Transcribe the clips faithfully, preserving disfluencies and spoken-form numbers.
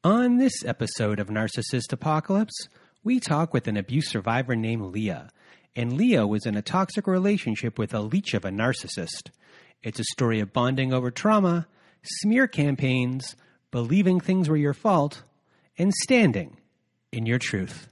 On this episode of Narcissist Apocalypse, we talk with an abuse survivor named Leah. And Leah was in a toxic relationship with a leech of a narcissist. It's a story of bonding over trauma, smear campaigns, believing things were your fault, and standing in your truth.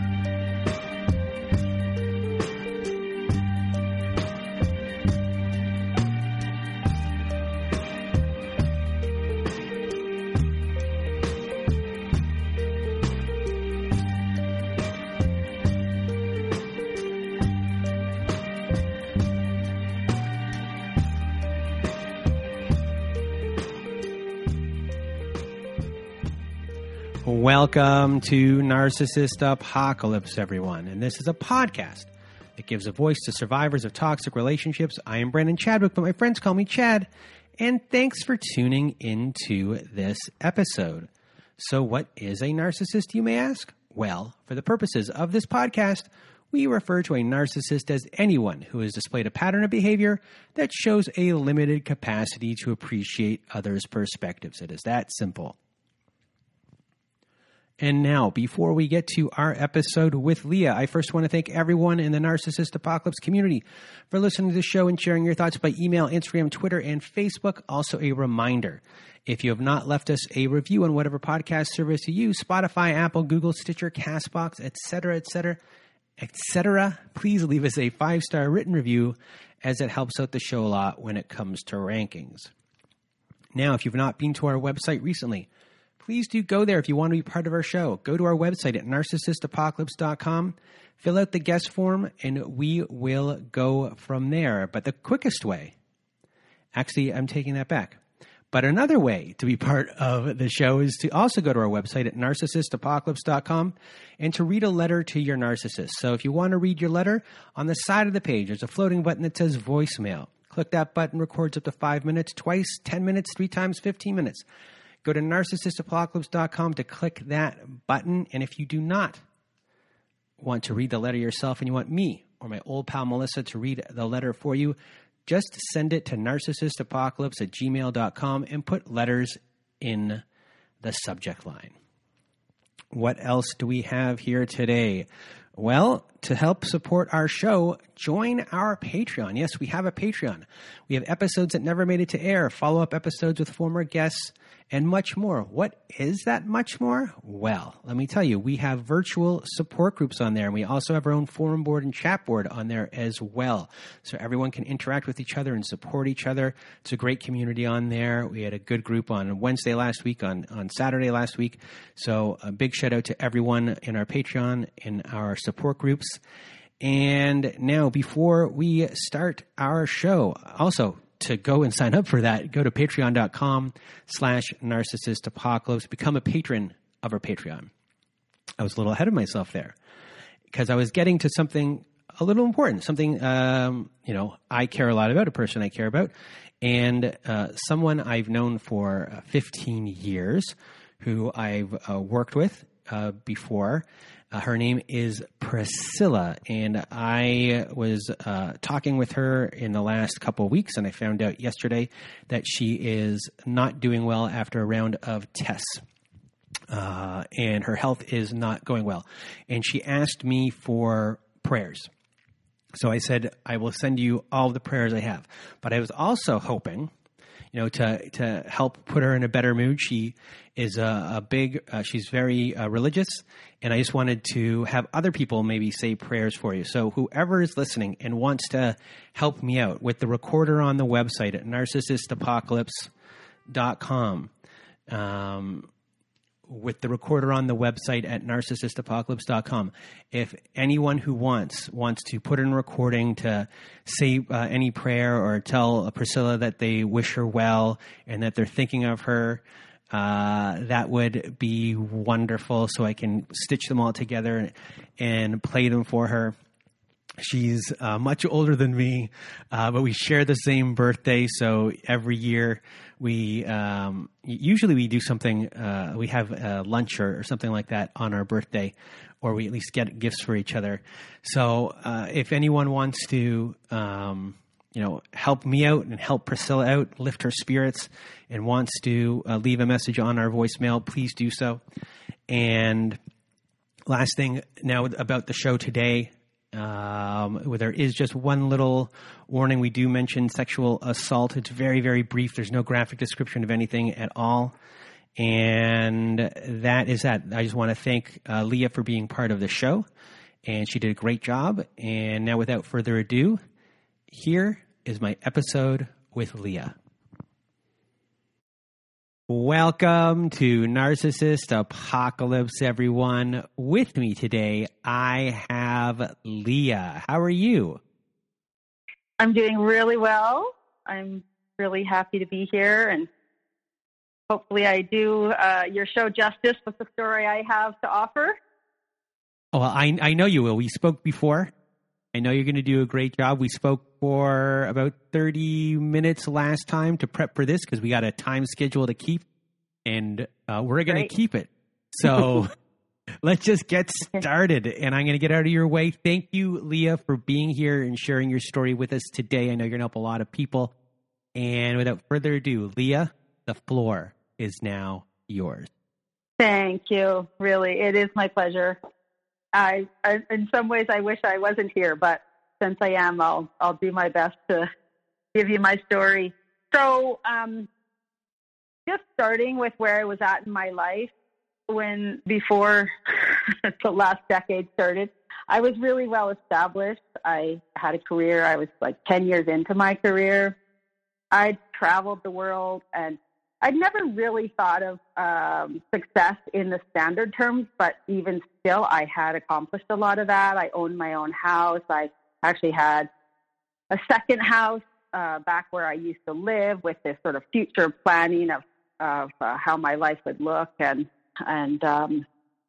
Welcome to Narcissist Apocalypse, everyone. And this is a podcast that gives a voice to survivors of toxic relationships. I am Brandon Chadwick, but my friends call me Chad. And thanks for tuning into this episode. So what is a narcissist, you may ask? Well, for the purposes of this podcast, we refer to a narcissist as anyone who has displayed a pattern of behavior that shows a limited capacity to appreciate others' perspectives. It is that simple. And now, before we get to our episode with Leah, I first want to thank everyone in the Narcissist Apocalypse community for listening to the show and sharing your thoughts by email, Instagram, Twitter, and Facebook. Also, a reminder, if you have not left us a review on whatever podcast service you use, Spotify, Apple, Google, Stitcher, CastBox, et cetera, et cetera, et cetera, please leave us a five-star written review as it helps out the show a lot when it comes to rankings. Now, if you've not been to our website recently, please do go there if you want to be part of our show. Go to our website at narcissist apocalypse dot com, fill out the guest form, and we will go from there. But the quickest way, actually, I'm taking that back. But another way to be part of the show is to also go to our website at narcissist apocalypse dot com and to read a letter to your narcissist. So if you want to read your letter, on the side of the page, there's a floating button that says voicemail. Click that button, records up to five minutes, twice, ten minutes, three times, fifteen minutes. Go to narcissist apocalypse dot com to click that button. And if you do not want to read the letter yourself and you want me or my old pal Melissa to read the letter for you, just send it to narcissist apocalypse at gmail dot com and put letters in the subject line. What else do we have here today? Well, to help support our show, join our Patreon. Yes, we have a Patreon. We have episodes that never made it to air, follow-up episodes with former guests, and much more. What is that much more? Well, let me tell you, we have virtual support groups on there, and we also have our own forum board and chat board on there as well. So everyone can interact with each other and support each other. It's a great community on there. We had a good group on Wednesday last week, on, on Saturday last week. So a big shout out to everyone in our Patreon, in our support groups. And now, before we start our show, also, to go and sign up for that, go to patreon dot com slash narcissist apocalypse. Become a patron of our Patreon. I was a little ahead of myself there because I was getting to something a little important, something, um, you know, I care a lot about, a person I care about, and uh, someone I've known for fifteen years who I've uh, worked with uh, before. Uh, her name is Priscilla, and I was uh, talking with her in the last couple of weeks, and I found out yesterday that she is not doing well after a round of tests, uh, and her health is not going well. And she asked me for prayers. So I said, I will send you all the prayers I have. But I was also hoping, you know, to to help put her in a better mood. She is a, a big, uh, she's very uh, religious, and I just wanted to have other people maybe say prayers for you. So whoever is listening and wants to help me out with the recorder on the website at narcissist apocalypse dot com, um, with the recorder on the website at narcissist apocalypse dot com. If anyone who wants wants to put in a recording to say uh, any prayer or tell Priscilla that they wish her well and that they're thinking of her, uh, that would be wonderful, so I can stitch them all together and play them for her. She's uh, much older than me, uh, but we share the same birthday. So every year we um, usually we do something. Uh, we have uh, lunch or, or something like that on our birthday, or we at least get gifts for each other. So uh, if anyone wants to um, you know, help me out and help Priscilla out, lift her spirits, and wants to uh, leave a message on our voicemail, please do so. And last thing now about the show today, um, where there is just one little warning. We do mention sexual assault. It's very, very brief. There's no graphic description of anything at all. And that is that. I just want to thank uh, Leah for being part of the show. And she did a great job. And now without further ado, here is my episode with Leah. Welcome to Narcissist Apocalypse, everyone. With me today, I have Leah. How are you? I'm doing really well. I'm really happy to be here, and hopefully I do uh, your show justice with the story I have to offer. Oh, well, I, I know you will. We spoke before. I know you're going to do a great job. We spoke for about thirty minutes last time to prep for this because we got a time schedule to keep, and uh, we're going to keep it. So let's just get started, and I'm going to get out of your way. Thank you, Leah, for being here and sharing your story with us today. I know you're going to help a lot of people. And without further ado, Leah, the floor is now yours. Thank you. Really, it is my pleasure. I, I, in some ways, I wish I wasn't here, but since I am, I'll I'll do my best to give you my story. So, um, just starting with where I was at in my life, when before the last decade started, I was really well established. I had a career. I was like ten years into my career. I'd traveled the world, and I'd never really thought of um, success in the standard terms, but even still, I had accomplished a lot of that. I owned my own house. I actually had a second house uh, back where I used to live, with this sort of future planning of of uh, how my life would look, and and um,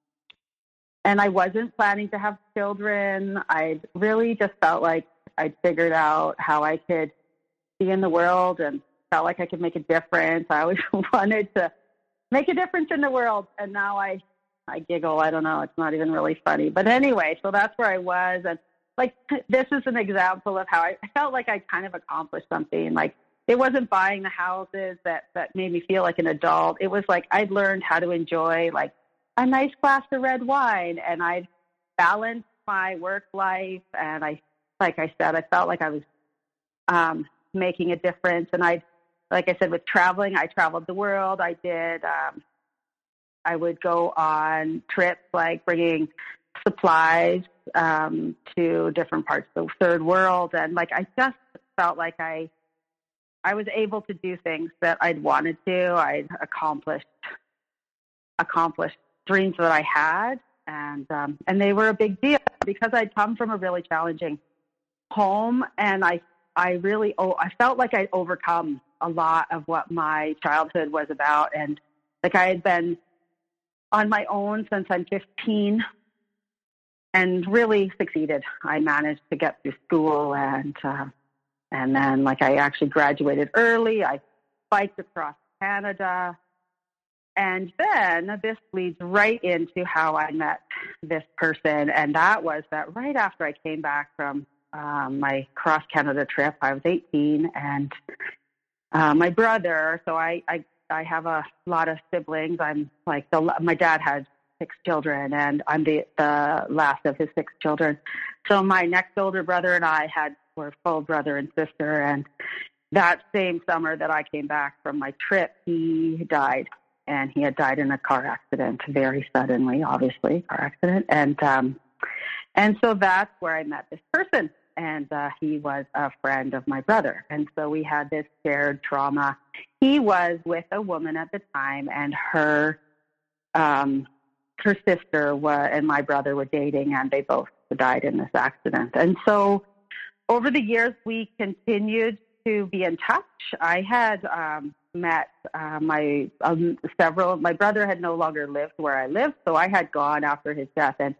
and I wasn't planning to have children. I really just felt like I'd figured out how I could be in the world and felt like I could make a difference. I always wanted to make a difference in the world. And now I, I giggle. I don't know. It's not even really funny. But anyway, so that's where I was. And like, this is an example of how I, I felt like I kind of accomplished something. Like, it wasn't buying the houses that, that made me feel like an adult. It was like I'd learned how to enjoy like a nice glass of red wine, and I'd balanced my work life. And I, like I said, I felt like I was um, making a difference. And I, like I said, with traveling, I traveled the world. I did, um, I would go on trips, like bringing supplies um, to different parts of the third world. And like, I just felt like I, I was able to do things that I'd wanted to. I'd accomplished, accomplished dreams that I had. And, um, and they were a big deal because I'd come from a really challenging home. And I, I really, oh, I felt like I'd overcome a lot of what my childhood was about. And like, I had been on my own since I'm fifteen and really succeeded. I managed to get through school, and, uh, and then like I actually graduated early. I biked across Canada. And then this leads right into how I met this person. And that was that right after I came back from um, my cross Canada trip, I was eighteen, and uh, my brother, so I, I, I have a lot of siblings. I'm like, the, my dad had six children, and I'm the, the last of his six children. So my next older brother and I had, were full brother and sister. And that same summer that I came back from my trip, he died. And he had died in a car accident, very suddenly, obviously, car accident. And um, and so that's where I met this person. And uh, he was a friend of my brother. And so we had this shared trauma. He was with a woman at the time, and her um, her sister was, and my brother were dating, and they both died in this accident. And so over the years, we continued to be in touch. I had um, met uh, my um, several, my brother had no longer lived where I lived, so I had gone after his death and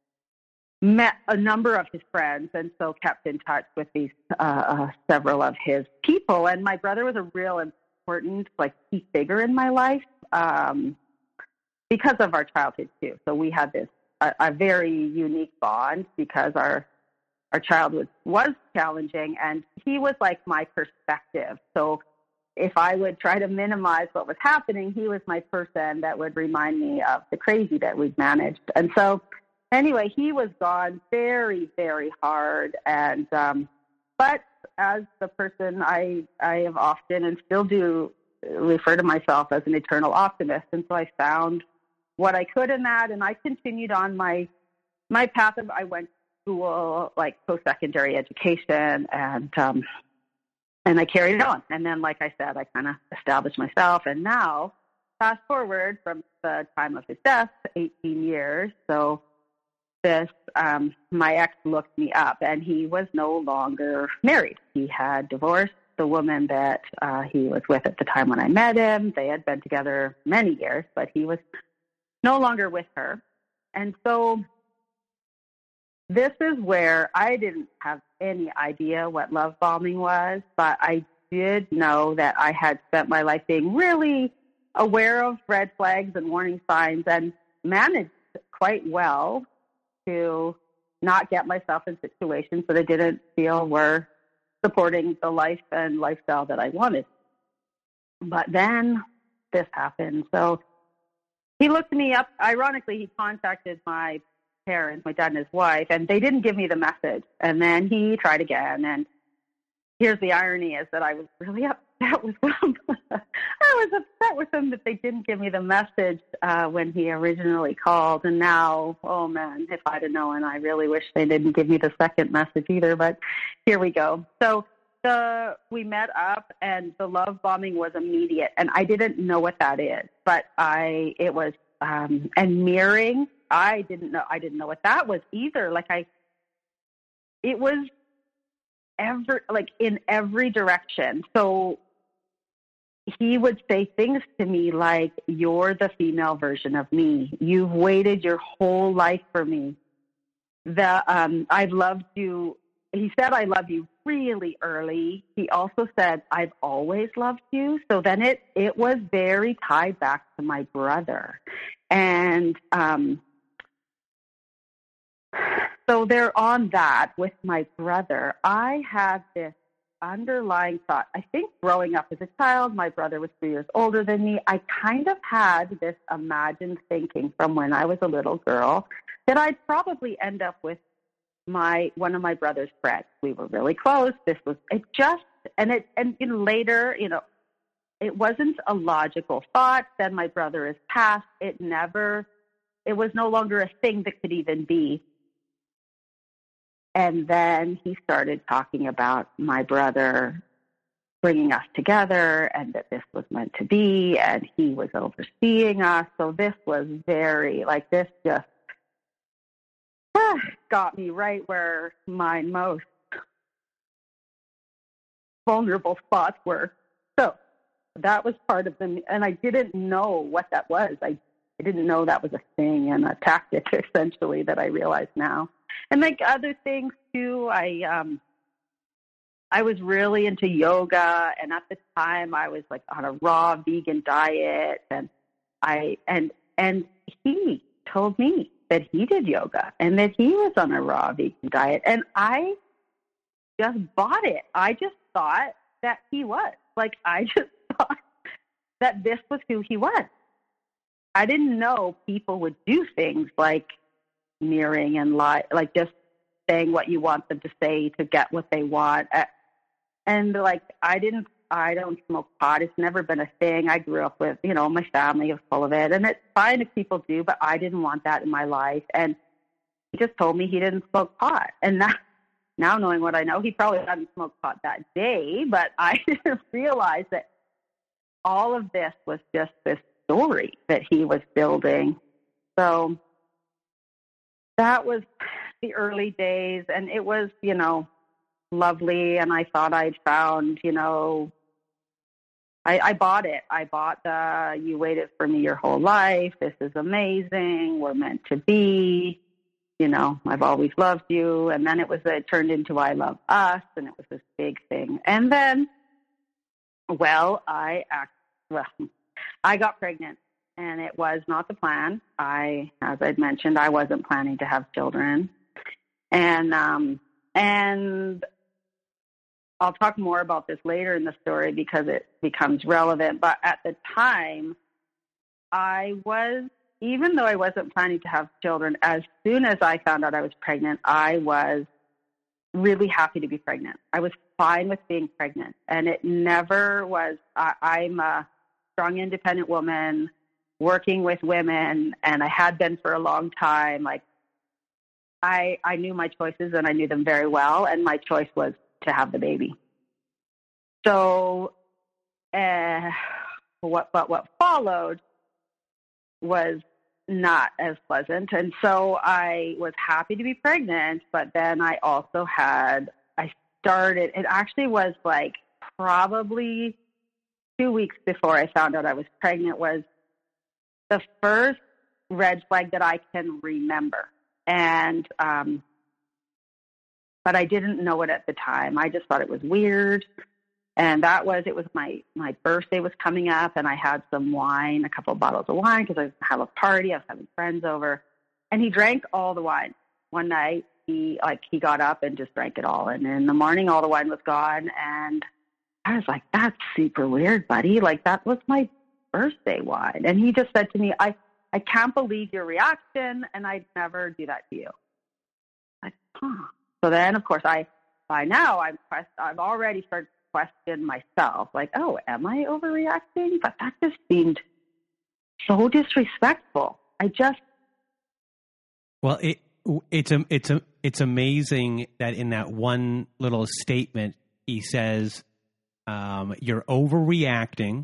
met a number of his friends, and so kept in touch with these uh, uh, several of his people. And my brother was a real important, like, key figure in my life um, because of our childhood too. So we had this a, a very unique bond because our our child was, was challenging, and he was like my perspective. So if I would try to minimize what was happening, he was my person that would remind me of the crazy that we'd managed. And so anyway, he was gone very, very hard. And, um, but as the person I, I have often and still do refer to myself as an eternal optimist. And so I found what I could in that. And I continued on my, my path of, I went to school, like post-secondary education, and, um, and I carried it on. And then, like I said, I kind of established myself. And now, fast forward from the time of his death, eighteen years. So this, um, my ex looked me up, and he was no longer married. He had divorced the woman that uh, he was with at the time when I met him. They had been together many years, but he was no longer with her. And so this is where I didn't have any idea what love bombing was, but I did know that I had spent my life being really aware of red flags and warning signs, and managed quite well to not get myself in situations that I didn't feel were supporting the life and lifestyle that I wanted. But then this happened. So he looked me up. Ironically, he contacted my parents, my dad and his wife, and they didn't give me the message. And then he tried again. And here's the irony, is that I was really upset with them. I was upset with them that they didn't give me the message uh, when he originally called. And now, oh man, if I'd have known, I really wish they didn't give me the second message either. But here we go. So the we met up, and the love bombing was immediate. And I didn't know what that is, but I it was um, and mirroring. I didn't know. I didn't know what that was either. Like I, it was ever like in every direction. So he would say things to me like, "You're the female version of me. You've waited your whole life for me. The um, I've loved you." He said, "I love you" really early. He also said, "I've always loved you." So then it it was very tied back to my brother, and um. So they're on that with my brother. I had this underlying thought. I think growing up as a child, my brother was three years older than me. I kind of had this imagined thinking from when I was a little girl that I'd probably end up with my one of my brother's friends. We were really close. This was it just and it and in later, you know, it wasn't a logical thought. Then my brother is passed. It never. It was no longer a thing that could even be. And then he started talking about my brother bringing us together, and that this was meant to be, and he was overseeing us. So this was very, like, this just ah, got me right where my most vulnerable spots were. So that was part of the, and I didn't know what that was. I, I didn't know that was a thing and a tactic, essentially, that I realize now. And like other things too, I um, I was really into yoga, and at the time I was like on a raw vegan diet, and I and and he told me that he did yoga and that he was on a raw vegan diet, and I just bought it. I just thought that he was like I just thought that this was who he was. I didn't know people would do things like mirroring and lie, like just saying what you want them to say to get what they want. And like, I didn't, I don't smoke pot. It's never been a thing. I grew up with, you know, my family was full of it, and it's fine if people do, but I didn't want that in my life. And he just told me he didn't smoke pot. And now, now knowing what I know, he probably hadn't smoked pot that day, but I didn't realize that all of this was just this story that he was building. So that was the early days, and it was, you know, lovely. And I thought I'd found, you know, I, I bought it. I bought the, you waited for me your whole life. This is amazing. We're meant to be. You know, I've always loved you. And then it was, it turned into I love us, and it was this big thing. And then, well, I act, well, I got pregnant. And it was not the plan. I, as I'd mentioned, I wasn't planning to have children. And um, and I'll talk more about this later in the story because it becomes relevant. But at the time, I was, even though I wasn't planning to have children, as soon as I found out I was pregnant, I was really happy to be pregnant. I was fine with being pregnant. And it never was, I, I'm a strong, independent woman working with women, and I had been for a long time. Like, I, I knew my choices, and I knew them very well. And my choice was to have the baby. So, uh, what, but what followed was not as pleasant. And so I was happy to be pregnant, but then I also had, I started, it actually was like probably two weeks before I found out I was pregnant was the first red flag that I can remember. And, um, but I didn't know it at the time. I just thought it was weird. And that was, it was my, my birthday was coming up, and I had some wine, a couple of bottles of wine, because I have a party. I was having friends over, and he drank all the wine. One night, he, like, he got up and just drank it all. And in the morning, all the wine was gone. And I was like, that's super weird, buddy. Like, that was my birthday wine. And he just said to me, I, I can't believe your reaction, and I'd never do that to you. Like, huh. So then, of course, I, by now, I'm quest- I've already started to question myself. Like, oh, am I overreacting? But that just seemed so disrespectful. I just... Well, it it's a, it's a, it's amazing that in that one little statement, he says, um, you're overreacting,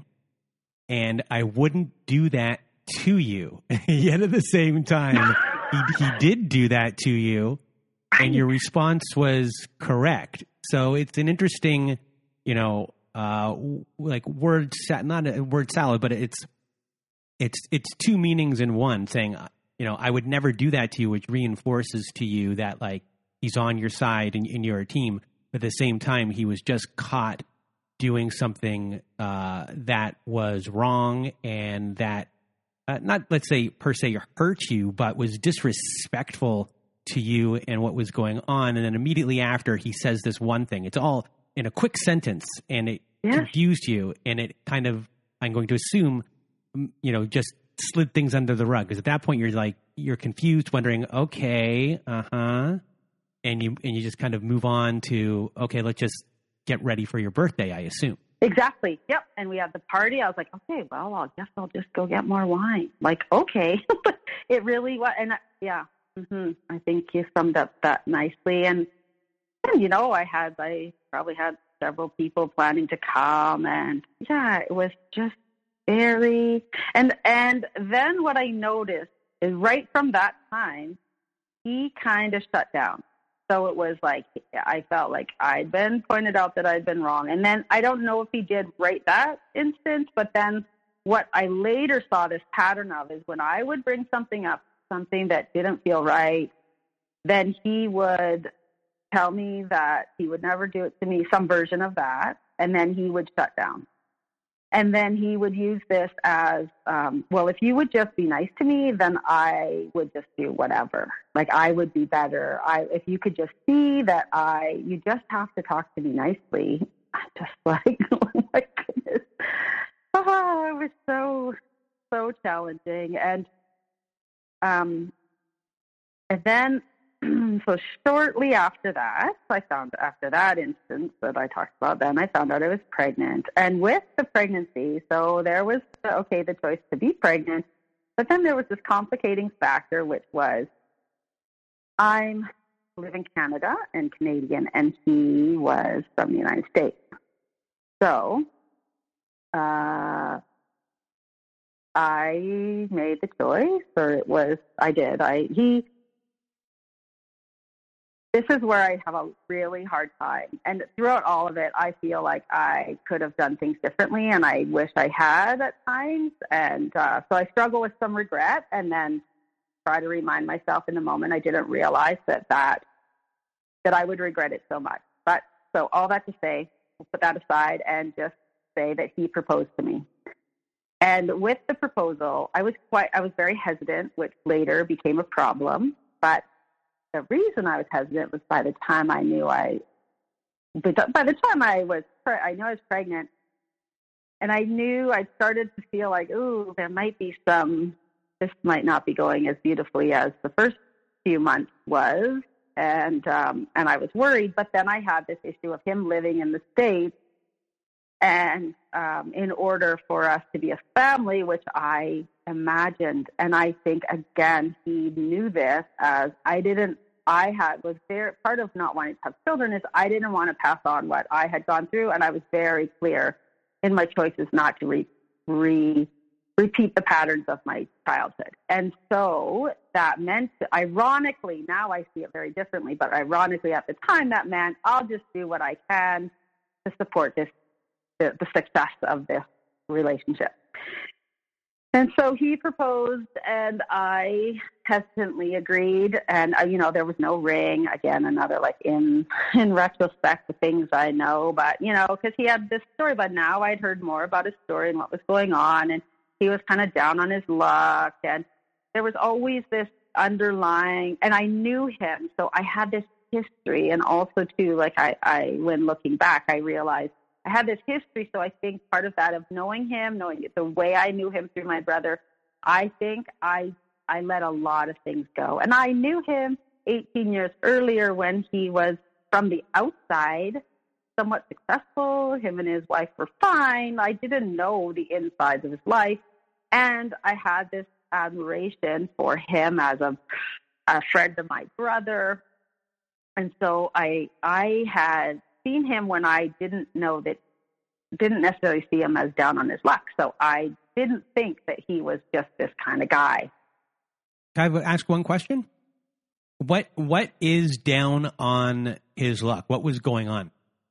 and I wouldn't do that to you. Yet at the same time, he, he did do that to you, and your response was correct. So it's an interesting, you know, uh, like word, sa- not a word salad, but it's, it's, it's two meanings in one, saying, you know, I would never do that to you, which reinforces to you that, like, he's on your side and, and you're a team. But at the same time, he was just caught doing something uh, that was wrong, and that uh, not, let's say, per se hurt you, but was disrespectful to you and what was going on. And then immediately after, he says this one thing. It's all in a quick sentence, and it Yeah. confused you, and it kind of, I'm going to assume, you know, just slid things under the rug. Because at that point, you're like, you're confused, wondering, okay, uh-huh. And you, and you just kind of move on to, okay, let's just get ready for your birthday, I assume. Exactly. Yep. And we had the party. I was like, okay, well, I guess I'll just go get more wine. Like, okay. It really was. And uh, yeah, mm-hmm. I think you summed up that nicely. And, and, you know, I had, I probably had several people planning to come, and yeah, it was just very, and, and then what I noticed is right from that time, he kind of shut down. So it was like, I felt like I'd been pointed out that I'd been wrong. And then I don't know if he did right that instant, but then what I later saw this pattern of is when I would bring something up, something that didn't feel right, then he would tell me that he would never do it to me, some version of that, and then he would shut down. And then he would use this as, um, well, if you would just be nice to me, then I would just do whatever. Like, I would be better. I, if you could just see that I, you just have to talk to me nicely. I'm just like, oh my goodness. Oh, it was so, so challenging. And, um, and then, so shortly after that, I found after that instance that I talked about, then I found out I was pregnant. And with the pregnancy, so there was, okay, the choice to be pregnant, but then there was this complicating factor, which was I'm live in Canada and Canadian, and he was from the United States. So uh, I made the choice, or it was, I did. I he. This is where I have a really hard time. And throughout all of it, I feel like I could have done things differently, and I wish I had at times. And uh, so I struggle with some regret, and then try to remind myself in the moment I didn't realize that that, that I would regret it so much. But so all that to say, we'll put that aside and just say that he proposed to me. And with the proposal, I was quite, I was very hesitant, which later became a problem. But the reason I was hesitant was by the time I knew I, by the time I was, I knew I was pregnant, and I knew I started to feel like, ooh, there might be some, this might not be going as beautifully as the first few months was. And, um, and I was worried, but then I had this issue of him living in the States. And, um, in order for us to be a family, which I imagined, and I think again, he knew this as I didn't, I had, was there, part of not wanting to have children is I didn't want to pass on what I had gone through. And I was very clear in my choices not to re, re repeat the patterns of my childhood. And so that meant, ironically, now I see it very differently, but ironically at the time that meant I'll just do what I can to support this, the, the success of this relationship. And so he proposed and I hesitantly agreed. And, uh, you know, there was no ring. Again, another like in, in retrospect, the things I know, but, you know, because he had this story, but now I'd heard more about his story and what was going on. And he was kind of down on his luck, and there was always this underlying, and I knew him, so I had this history, and also too, like I, I, when looking back, I realized I had this history, so I think part of that of knowing him, knowing the way I knew him through my brother, I think I, I let a lot of things go, and I knew him eighteen years earlier when he was, from the outside, somewhat successful. Him and his wife were fine. I didn't know the insides of his life. And I had this admiration for him as a, a friend of my brother. And so I, I had seen him when I didn't know that, didn't necessarily see him as down on his luck. So I didn't think that he was just this kind of guy. Can I ask one question? What, what is down on his luck? What was going on?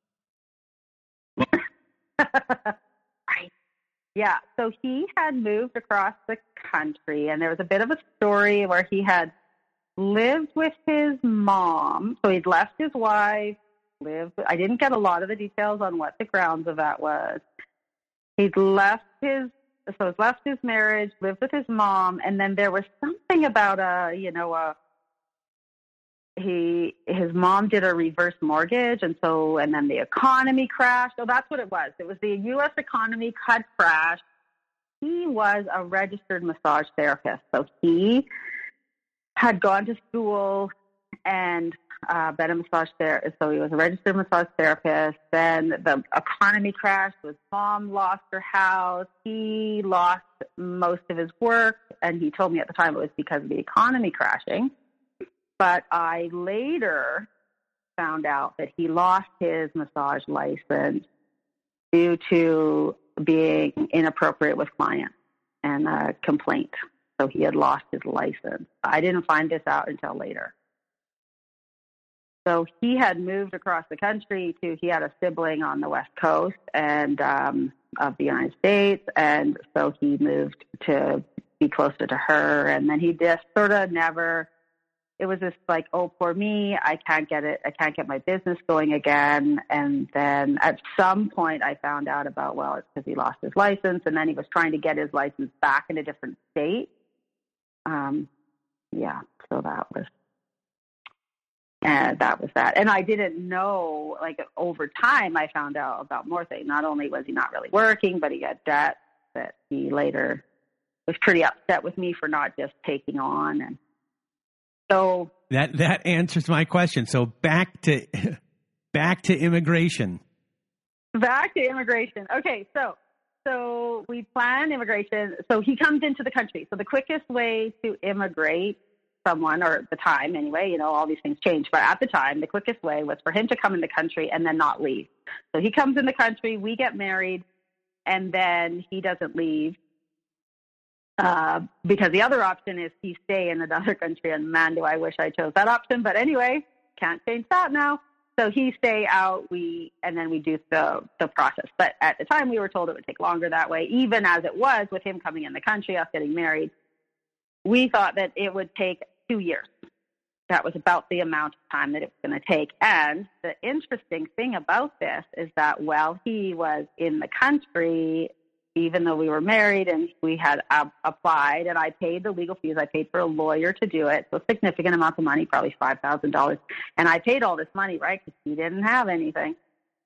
Right. Yeah. So he had moved across the country, and there was a bit of a story where he had lived with his mom. So he'd left his wife, lived. I didn't get a lot of the details on what the grounds of that was. He'd left his, so he's left his marriage, lived with his mom, and then there was something about a, you know, a, he, his mom did a reverse mortgage, and so, and then the economy crashed. So that's what it was. It was the U S economy had crashed. He was a registered massage therapist. So he had gone to school and uh, been a massage therapist. So he was a registered massage therapist. Then the economy crashed. His mom lost her house. He lost most of his work. And he told me at the time it was because of the economy crashing. But I later found out that he lost his massage license due to being inappropriate with clients and a complaint. So he had lost his license. I didn't find this out until later. So he had moved across the country to, he had a sibling on the West Coast and um, of the United States. And so he moved to be closer to her. And then he just sort of never... It was just like, oh, poor me, I can't get it. I can't get my business going again. And then at some point I found out about, well, it's because he lost his license. And then he was trying to get his license back in a different state. Um, yeah, so that was, and that was that. And I didn't know, like over time, I found out about more things. Not only was he not really working, but he had debt that he later was pretty upset with me for not just taking on. And so that that answers my question. So back to back to immigration. Back to immigration. Okay, so so we plan immigration. So he comes into the country. So the quickest way to immigrate someone, or at the time anyway, you know, all these things change, but at the time, the quickest way was for him to come in the country and then not leave. So he comes in the country, we get married, and then he doesn't leave. Uh, because the other option is he stay in another country, and man, do I wish I chose that option. But anyway, can't change that now. So he stay out, we, and then we do the, the process. But at the time we were told it would take longer that way, even as it was with him coming in the country, us getting married. We thought that it would take two years. That was about the amount of time that it was going to take. And the interesting thing about this is that while he was in the country, even though we were married and we had uh, applied, and I paid the legal fees. I paid for a lawyer to do it, so significant amounts of money, probably five thousand dollars. And I paid all this money, right, because he didn't have anything.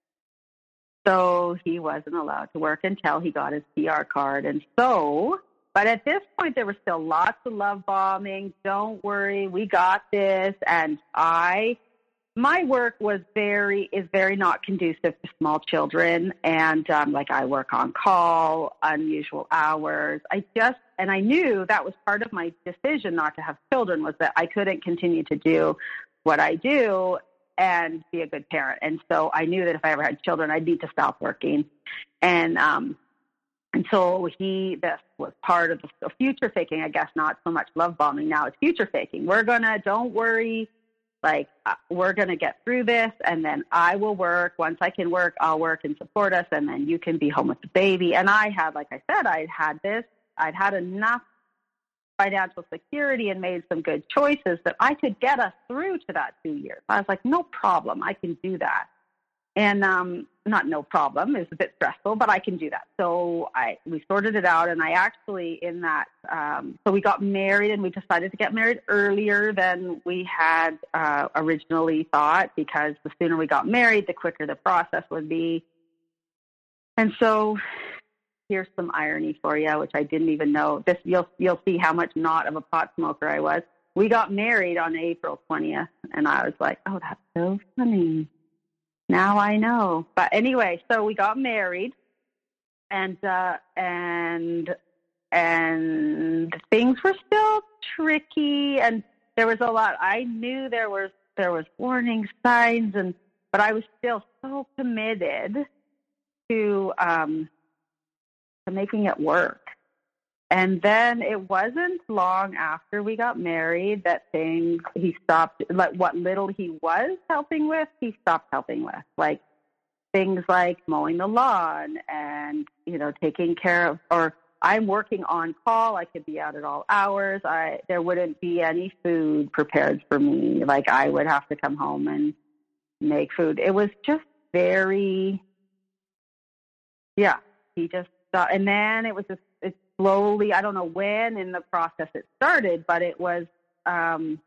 So he wasn't allowed to work until he got his P R card. And so, but at this point, there was still lots of love bombing. Don't worry, we got this. And I, my work was very, is very not conducive to small children. And um, like I work on call, unusual hours. I just, and I knew that was part of my decision not to have children, was that I couldn't continue to do what I do and be a good parent. And so I knew that if I ever had children, I'd need to stop working. And, um, and so he, this was part of the future faking, I guess, not so much love bombing. Now it's future faking. We're going to, don't worry, like, uh, we're going to get through this, and then I will work. Once I can work, I'll work and support us, and then you can be home with the baby. And I had, like I said, I'd had this, I'd had enough financial security and made some good choices that I could get us through to that two years. I was like, no problem, I can do that. And um, not no problem, it was a bit stressful, but I can do that. So I we sorted it out, and I actually in that, um, so we got married, and we decided to get married earlier than we had uh, originally thought, because the sooner we got married, the quicker the process would be. And so here's some irony for you, which I didn't even know. This you'll you'll see how much not of a pot smoker I was. We got married on April twentieth, and I was like, oh, that's so funny. Now I know. But anyway, so we got married, and uh, and and things were still tricky, and there was a lot. I knew there was there was warning signs, and but I was still so committed to. Um, making it work. And then it wasn't long after we got married that things, he stopped, like what little he was helping with, he stopped helping with. Like things like mowing the lawn and, you know, taking care of, or I'm working on call, I could be out at all hours. I there wouldn't be any food prepared for me. Like I would have to come home and make food. It was just very, yeah, he just, and then it was just it slowly, I don't know when in the process it started, but it was, um,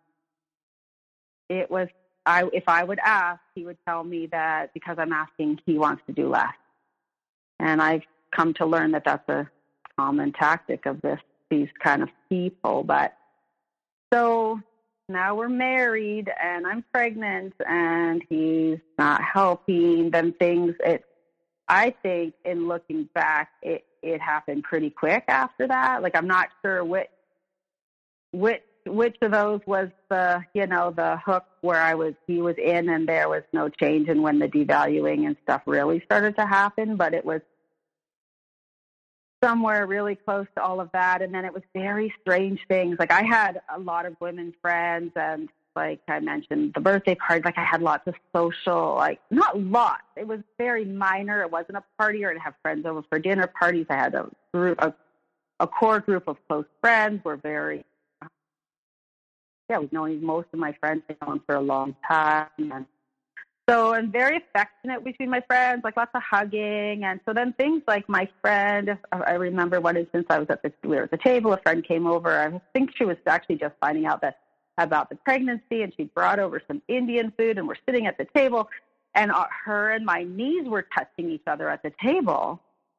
it was, I, if I would ask, he would tell me that because I'm asking, he wants to do less. And I've come to learn that that's a common tactic of this, these kind of people. But so now we're married and I'm pregnant and he's not helping, then things, it, I think in looking back, it, it happened pretty quick after that. Like, I'm not sure which, which, which of those was the, you know, the hook where I was, he was in and there was no change, and when the devaluing and stuff really started to happen, but it was somewhere really close to all of that. And then it was very strange things. Like I had a lot of women friends, and like I mentioned, the birthday party, like I had lots of social, like not lots. It was very minor. It wasn't a party, or I'd have friends over for dinner parties. I had a group, a, a core group of close friends. We're very, yeah, we've known most of my friends have known for a long time. And so I'm very affectionate between my friends, like lots of hugging. And so then things like my friend, I remember one instance I was at the, we were at the table, a friend came over. I think she was actually just finding out that about the pregnancy, and she brought over some Indian food, and we're sitting at the table, and her and my knees were touching each other at the table.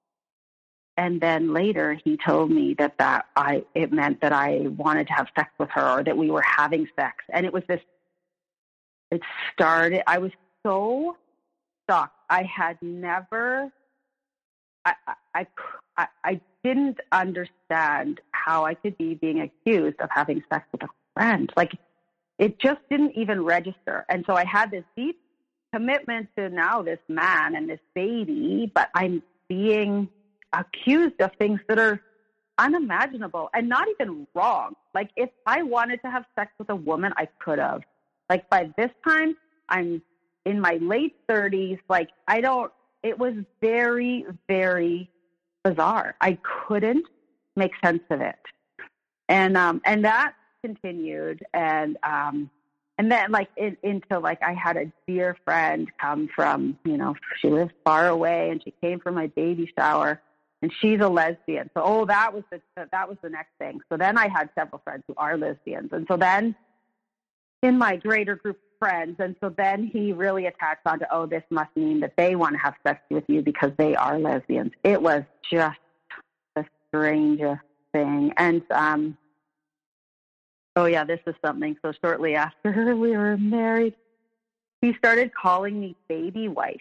And then later he told me that, that I, it meant that I wanted to have sex with her, or that we were having sex. And it was this, it started, I was so shocked. I had never, I, I, I, I didn't understand how I could be being accused of having sex with a friend. Like, it just didn't even register. And so I had this deep commitment to now this man and this baby, but I'm being accused of things that are unimaginable and not even wrong. Like, if I wanted to have sex with a woman, I could have. Like, by this time, I'm in my late thirties. Like, I don't, it was very, very bizarre. I couldn't make sense of it. And, um, and that continued. And, um, and then like it, into like, I had a dear friend come from, you know, she lived far away, and she came for my baby shower. and she's a lesbian. So, oh, that was the that was the next thing. So then I had several friends who are lesbians, and so then in my greater group of friends, and so then he really attached onto, oh, this must mean that they want to have sex with you because they are lesbians. It was just the strangest thing, and um, oh yeah, this is something. So shortly after we were married, he started calling me baby wife.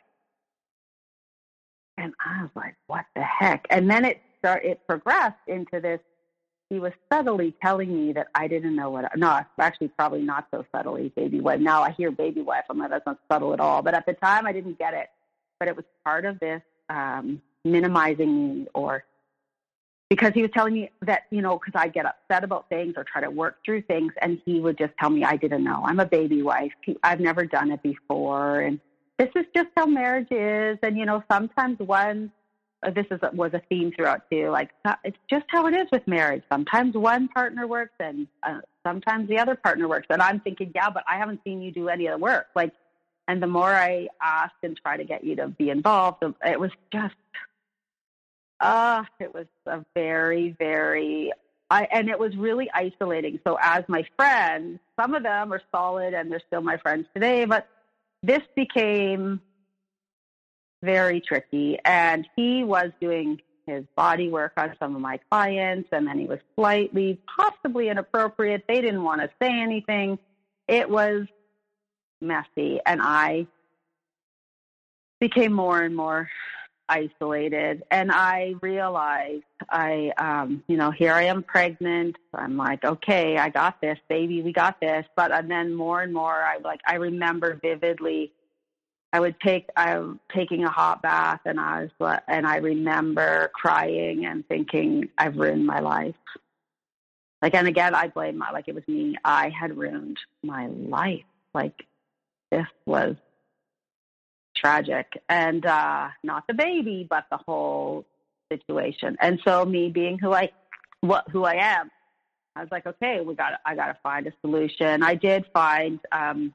And I was like, what the heck? And then it start, it progressed into this. He was subtly telling me that I didn't know what, no, actually probably not so subtly, baby wife. Now I hear baby wife. I'm like, that's not subtle at all. But at the time I didn't get it. But it was part of this um, minimizing me, or because he was telling me that, you know, because I get upset about things or try to work through things. And he would just tell me, I didn't know. I'm a baby wife. I've never done it before. And this is just how marriage is. And, you know, sometimes one, uh, this is was a theme throughout too, like it's just how it is with marriage. Sometimes one partner works and uh, sometimes the other partner works. And I'm thinking, yeah, but I haven't seen you do any of the work. Like, and the more I asked and try to get you to be involved, it was just, uh, it was a very, very, I, and it was really isolating. So as my friends, some of them are solid and they're still my friends today, but this became very tricky, and he was doing his body work on some of my clients, and then he was slightly, possibly inappropriate. They didn't want to say anything. It was messy, and I became more and more isolated, and I realized I, um, you know, here I am pregnant. I'm like, okay, I got this, baby, we got this. But and then more and more, I like, I remember vividly, I would take, I was taking a hot bath, and I was, and I remember crying and thinking, I've ruined my life. Like, and again, I blame my, like it was me. I had ruined my life. Like, this was tragic, and uh, not the baby, but the whole situation. And so, me being who I, what who I am, I was like, okay, we got, I got to find a solution. I did find. Um,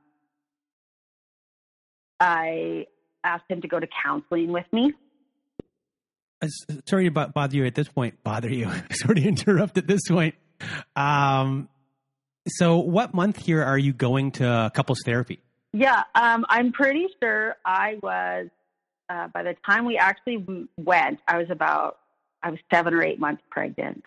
I asked him to go to counseling with me. Sorry to bother you at this point. Bother you. Sorry to interrupt at this point. Um, so, what month here are you going to couples therapy? Yeah, um, I'm pretty sure I was, uh, by the time we actually went, I was about, I was seven or eight months pregnant.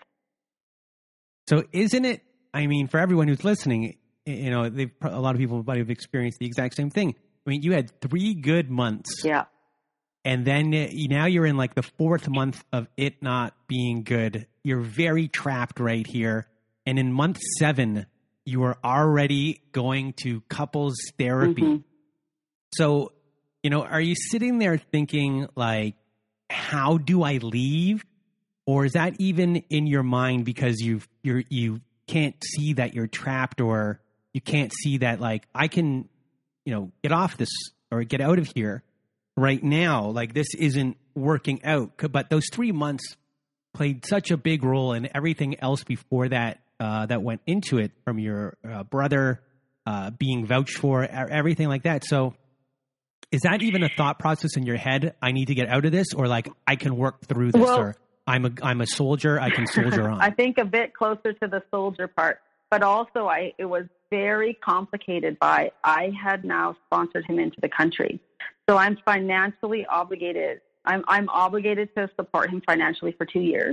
So isn't it, I mean, for everyone who's listening, you know, they've, a lot of people might have experienced the exact same thing. I mean, you had three good months. Yeah. And then now you're in like the fourth month of it not being good. You're very trapped right here. And in month seven, you are already going to couples therapy. Mm-hmm. So, you know, are you sitting there thinking like, how do I leave? Or is that even in your mind because you you're you can't see that you're trapped, or you can't see that like I can, you know, get off this or get out of here right now? Like this isn't working out. But those three months played such a big role in everything else before that. Uh, that went into it, from your uh, brother uh, being vouched for, everything like that. So is that even a thought process in your head? I need to get out of this, or like I can work through this, well, or I'm a I'm a soldier, I can soldier on. I think a bit closer to the soldier part, but also I it was very complicated by I had now sponsored him into the country, so I'm financially obligated. I'm I'm obligated to support him financially for two years.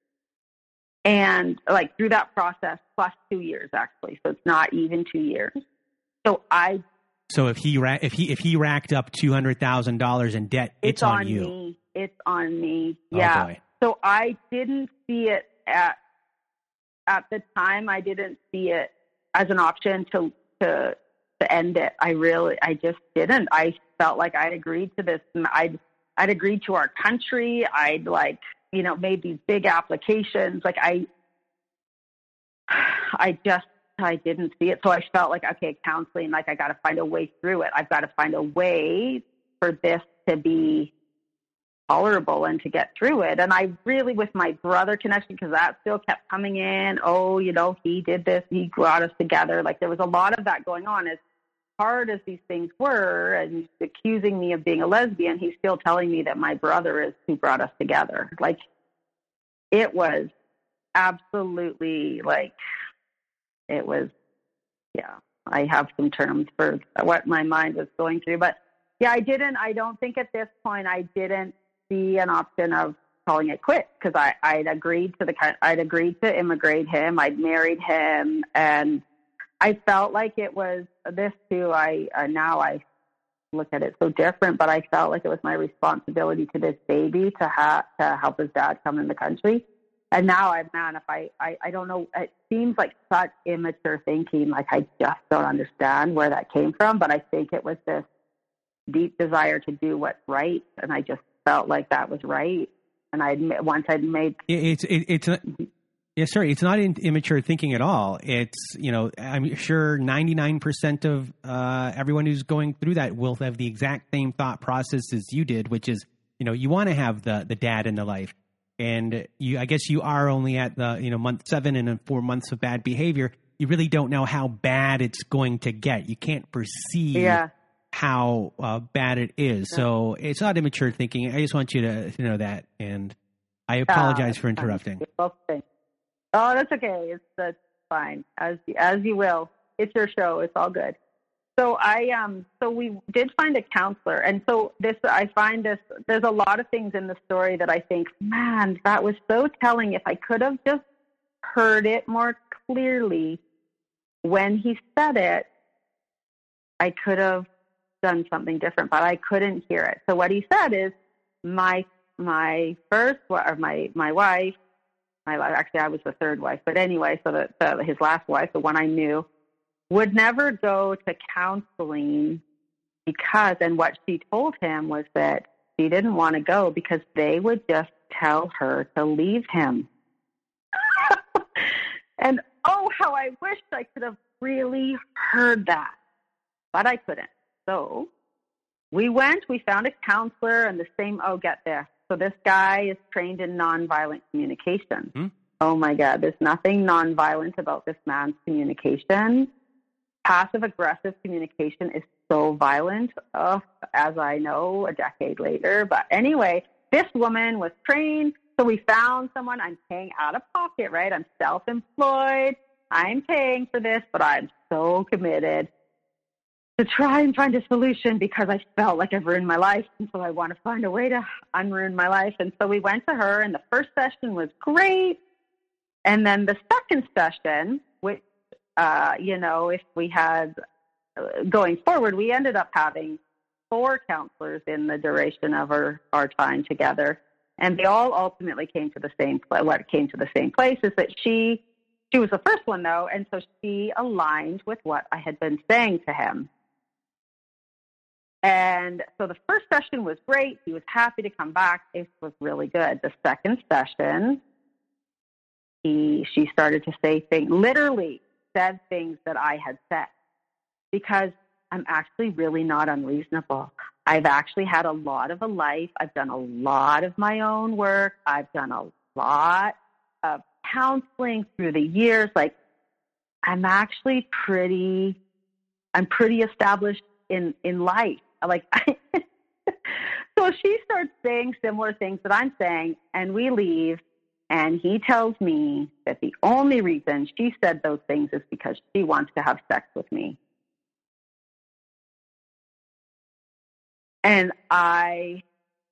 And like through that process, plus two years actually, so it's not even two years. So I. So if he ra- if he if he racked up two hundred thousand dollars in debt, it's, it's on, on you. Me. It's on me. Yeah. Oh boy. So I didn't see it at at the time. I didn't see it as an option to to to end it. I really, I just didn't. I felt like I'd agreed to this. I'd I'd agreed to our country. I'd like. you know, made these big applications. Like I, I just, I didn't see it. So I felt like, okay, counseling, like I got to find a way through it. I've got to find a way for this to be tolerable and to get through it. And I really, with my brother connection, because that still kept coming in. Oh, you know, he did this, he brought us together. Like there was a lot of that going on. As hard as these things were, and accusing me of being a lesbian, he's still telling me that my brother is who brought us together. Like it was absolutely like, it was, yeah, I have some terms for what my mind was going through. But yeah, I didn't, I don't think at this point I didn't see an option of calling it quits, because I, I'd agreed to the, I'd agreed to immigrate him. I'd married him, and I felt like it was this too. I, uh, now I look at it so different, but I felt like it was my responsibility to this baby to have, to help his dad come in the country. And now I, man, if I, I, I don't know, it seems like such immature thinking. Like, I just don't understand where that came from, but I think it was this deep desire to do what's right. And I just felt like that was right. And I once I'd made it's it, it's a, yeah, sorry, it's not in, immature thinking at all. It's, you know, I'm sure ninety-nine percent of uh, everyone who's going through that will have the exact same thought process as you did, which is, you know, you want to have the the dad in the life, and you, I guess you are only at the, you know, month seven and in four months of bad behavior. You really don't know how bad it's going to get. You can't perceive. Yeah. how uh, bad it is. So it's not immature thinking. I just want you to, to know that. And I apologize uh, for interrupting. Okay. Oh, that's okay. It's that's fine. As as you will. It's your show. It's all good. So I um so we did find a counselor, and so this I find this there's a lot of things in the story that I think, man, that was so telling. If I could have just heard it more clearly when he said it, I could have done something different, but I couldn't hear it. So what he said is, my my first or my my wife, my actually I was the third wife, but anyway, so that uh, his last wife, the one I knew, would never go to counseling because, and what she told him was that she didn't want to go because they would just tell her to leave him. And oh, how I wished I could have really heard that, but I couldn't. So we went, we found a counselor, and the same, oh, get this. So this guy is trained in nonviolent communication. Hmm? Oh, my God. There's nothing nonviolent about this man's communication. Passive-aggressive communication is so violent, oh, as I know a decade later. But anyway, this woman was trained, so we found someone. I'm paying out of pocket, right? I'm self-employed. I'm paying for this, but I'm so committed to try and find a solution because I felt like I've ruined my life. And so I want to find a way to unruin my life. And so we went to her, and the first session was great. And then the second session, which, uh, you know, if we had uh, going forward, we ended up having four counselors in the duration of our, our time together. And they all ultimately came to the same, what came to the same place is that she, she was the first one though. And so she aligned with what I had been saying to him. And so the first session was great. He was happy to come back. It was really good. The second session, he, she started to say things, literally said things that I had said, because I'm actually really not unreasonable. I've actually had a lot of a life. I've done a lot of my own work. I've done a lot of counseling through the years. Like, I'm actually pretty, I'm pretty established in, in life. Like, so she starts saying similar things that I'm saying, and we leave, and he tells me that the only reason she said those things is because she wants to have sex with me. And I,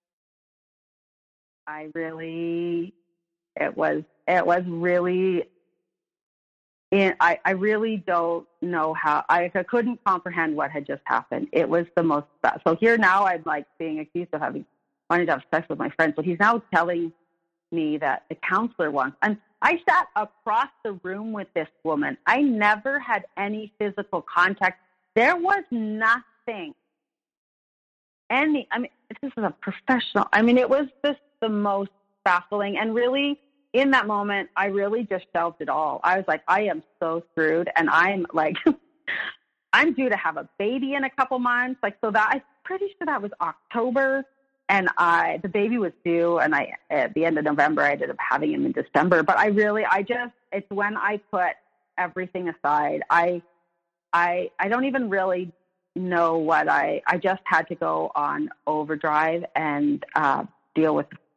I really, it was, it was really, in, I, I really don't know how, I, I couldn't comprehend what had just happened. It was the most, so here now I'm like being accused of having, wanting to have sex with my friends. So he's now telling me that the counselor wants, and I sat across the room with this woman. I never had any physical contact. There was nothing. Any, I mean, this is a professional. I mean, it was just the most baffling. And really, in that moment, I really just shelved it all. I was like, I am so screwed. And I'm like, I'm due to have a baby in a couple months. Like, so that, I'm pretty sure that was October. And I, the baby was due. And I, at the end of November, I ended up having him in December. But I really, I just, it's when I put everything aside, I, I, I don't even really know what I, I just had to go on overdrive and uh, deal with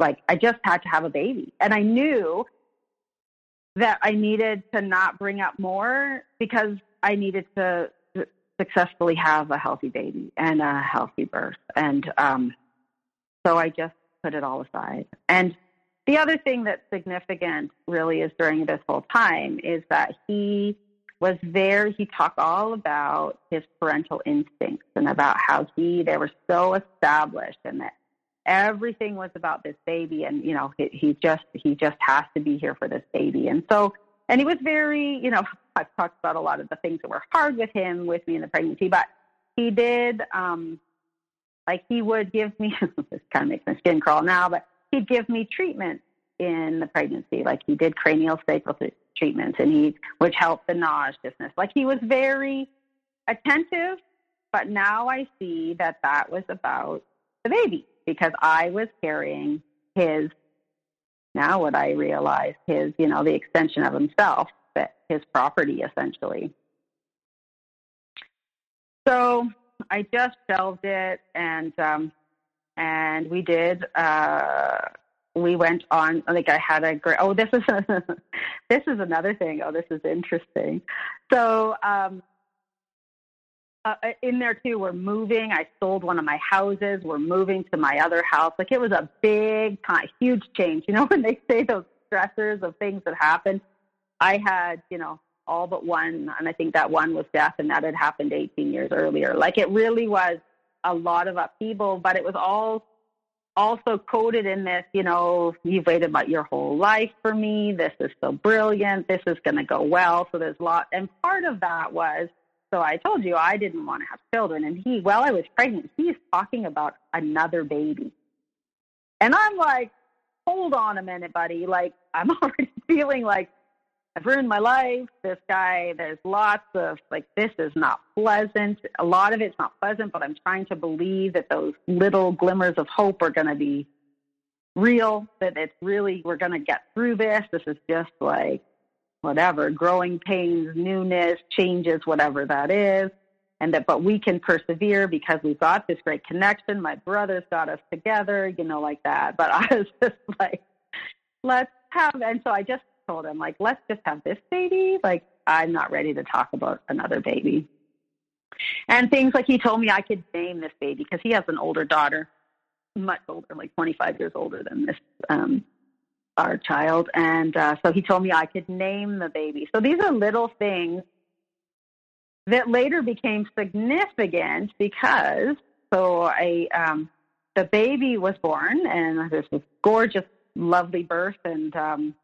like, I just had to have a baby. And I knew that I needed to not bring up more because I needed to successfully have a healthy baby and a healthy birth. And um, so I just put it all aside. And the other thing that's significant really is during this whole time is that he was there. He talked all about his parental instincts and about how he, they were so established and that everything was about this baby. And, you know, he, he just, he just has to be here for this baby. And so, and he was very, you know, I've talked about a lot of the things that were hard with him, with me in the pregnancy, but he did, um, like he would give me, this kind of makes my skin crawl now, but he'd give me treatment in the pregnancy. Like he did cranial sacral treatments and he, which helped the nauseousness. Like he was very attentive, but now I see that that was about the baby because I was carrying his, now what I realize, his, you know, the extension of himself, that his property essentially. So I just shelved it and, um, and we did, uh, we went on, like I had a great, oh, this is, a, this is another thing. Oh, this is interesting. So, um, uh, in there too, we're moving. I sold one of my houses. We're moving to my other house. Like it was a big time, huge change. You know, when they say those stressors of things that happen, I had, you know, all but one. And I think that one was death and that had happened eighteen years earlier. Like it really was a lot of upheaval, but it was all also coded in this, you know, you've waited about your whole life for me. This is so brilliant. This is going to go well. So there's a lot. And part of that was, so I told you I didn't want to have children. And he, while I was pregnant, he's talking about another baby. And I'm like, hold on a minute, buddy. Like, I'm already feeling like I've ruined my life. This guy, there's lots of, like, this is not pleasant. A lot of it's not pleasant, but I'm trying to believe that those little glimmers of hope are going to be real, that it's really, we're going to get through this. This is just like, whatever, growing pains, newness, changes, whatever that is. And that, but we can persevere because we've got this great connection. My brother's got us together, you know, like that. But I was just like, let's have, and so I just told him, like, let's just have this baby. Like, I'm not ready to talk about another baby. And things like he told me I could name this baby because he has an older daughter, much older, like twenty-five years older than this, um, our child. And uh, so he told me I could name the baby. So these are little things that later became significant because, so I, um, the baby was born and this was gorgeous, lovely birth. And, um,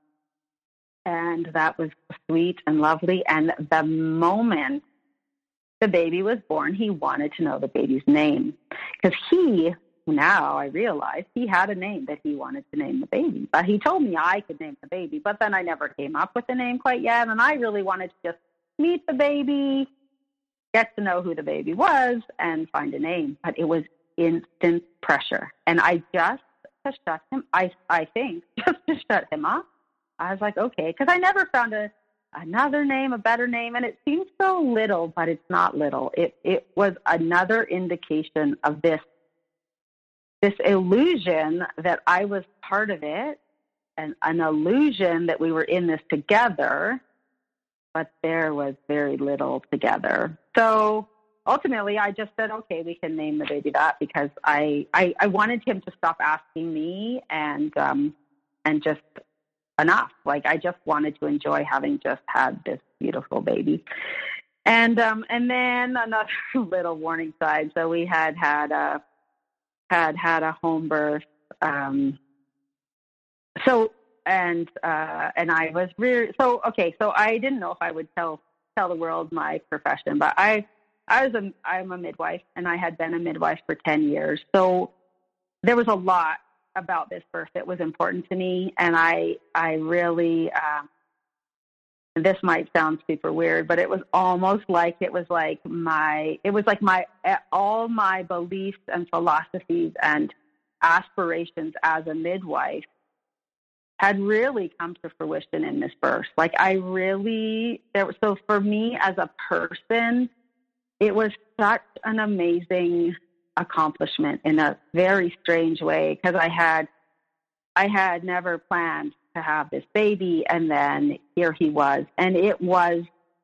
And that was sweet and lovely. And the moment the baby was born, he wanted to know the baby's name. Because he, now I realize, he had a name that he wanted to name the baby. But he told me I could name the baby. But then I never came up with the name quite yet. And I really wanted to just meet the baby, get to know who the baby was, and find a name. But it was instant pressure. And I just, to shut him, I, I think, just to shut him up, I was like, okay, because I never found a another name, a better name, and it seems so little, but it's not little. It it was another indication of this this illusion that I was part of it, and an illusion that we were in this together, but there was very little together. So ultimately, I just said, okay, we can name the baby that because I I, I wanted him to stop asking me and um and just. Enough. Like I just wanted to enjoy having just had this beautiful baby. And, um, and then another little warning sign. So we had had a, had had a home birth. Um, so, and, uh, and I was really, so, okay. So I didn't know if I would tell, tell the world my profession, but I, I was a, I'm a midwife and I had been a midwife for ten years. So there was a lot about this birth that was important to me. And I, I really, um, this might sound super weird, but it was almost like, it was like my, it was like my, all my beliefs and philosophies and aspirations as a midwife had really come to fruition in this birth. Like I really, there was, so for me as a person, it was such an amazing accomplishment in a very strange way because I had I had never planned to have this baby, and then here he was, and it was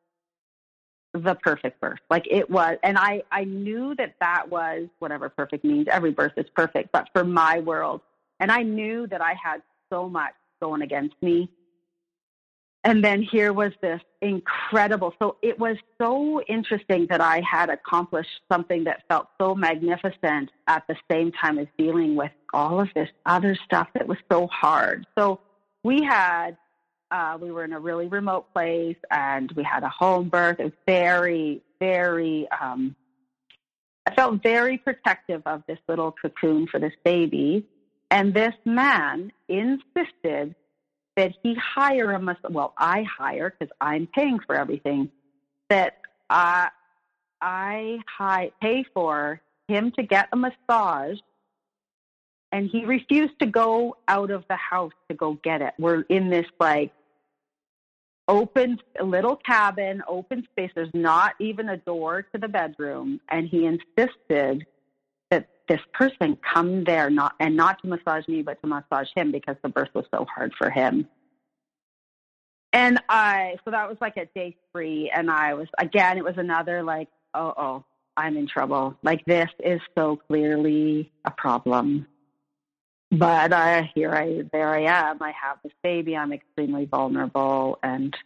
the perfect birth. Like it was, and I, I knew that that was whatever perfect means. Every birth is perfect, but for my world, and I knew that I had so much going against me. And then here was this incredible, so it was so interesting that I had accomplished something that felt so magnificent at the same time as dealing with all of this other stuff that was so hard. So we had, uh, we were in a really remote place, and we had a home birth. It was very, very, um, I felt very protective of this little cocoon for this baby. And this man insisted that he hire a massage. Well, I hire, because I'm paying for everything, that I, I hi- pay for him to get a massage, and he refused to go out of the house to go get it. We're in this like open little cabin, open space. There's not even a door to the bedroom, and he insisted that this person come there, not and not to massage me, but to massage him, because the birth was so hard for him. And I, so that was like at day three, and I was, again, it was another like, oh, oh, I'm in trouble. Like, this is so clearly a problem. But uh, here I, there I am. I have this baby. I'm extremely vulnerable, and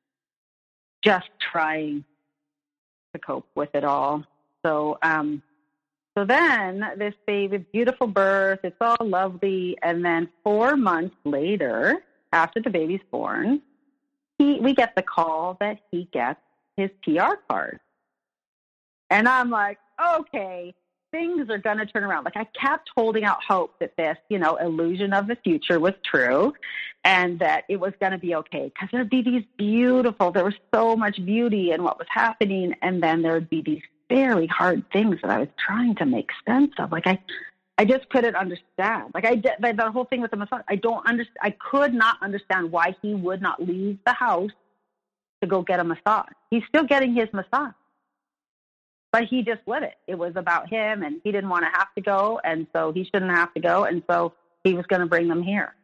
just trying to cope with it all. So, um, So then this baby, beautiful birth, it's all lovely. And then four months later, after the baby's born, he, we get the call that he gets his P R card. And I'm like, okay, things are going to turn around. Like, I kept holding out hope that this, you know, illusion of the future was true, and that it was going to be okay, because there'd be these beautiful, there was so much beauty in what was happening. And then there'd be these very hard things that I was trying to make sense of. Like, I, I just couldn't understand. Like, I did the whole thing with the massage. I don't understand. I could not understand why he would not leave the house to go get a massage. He's still getting his massage, but he just wouldn't. It was about him, and he didn't want to have to go, and so he shouldn't have to go, and so he was going to bring them here.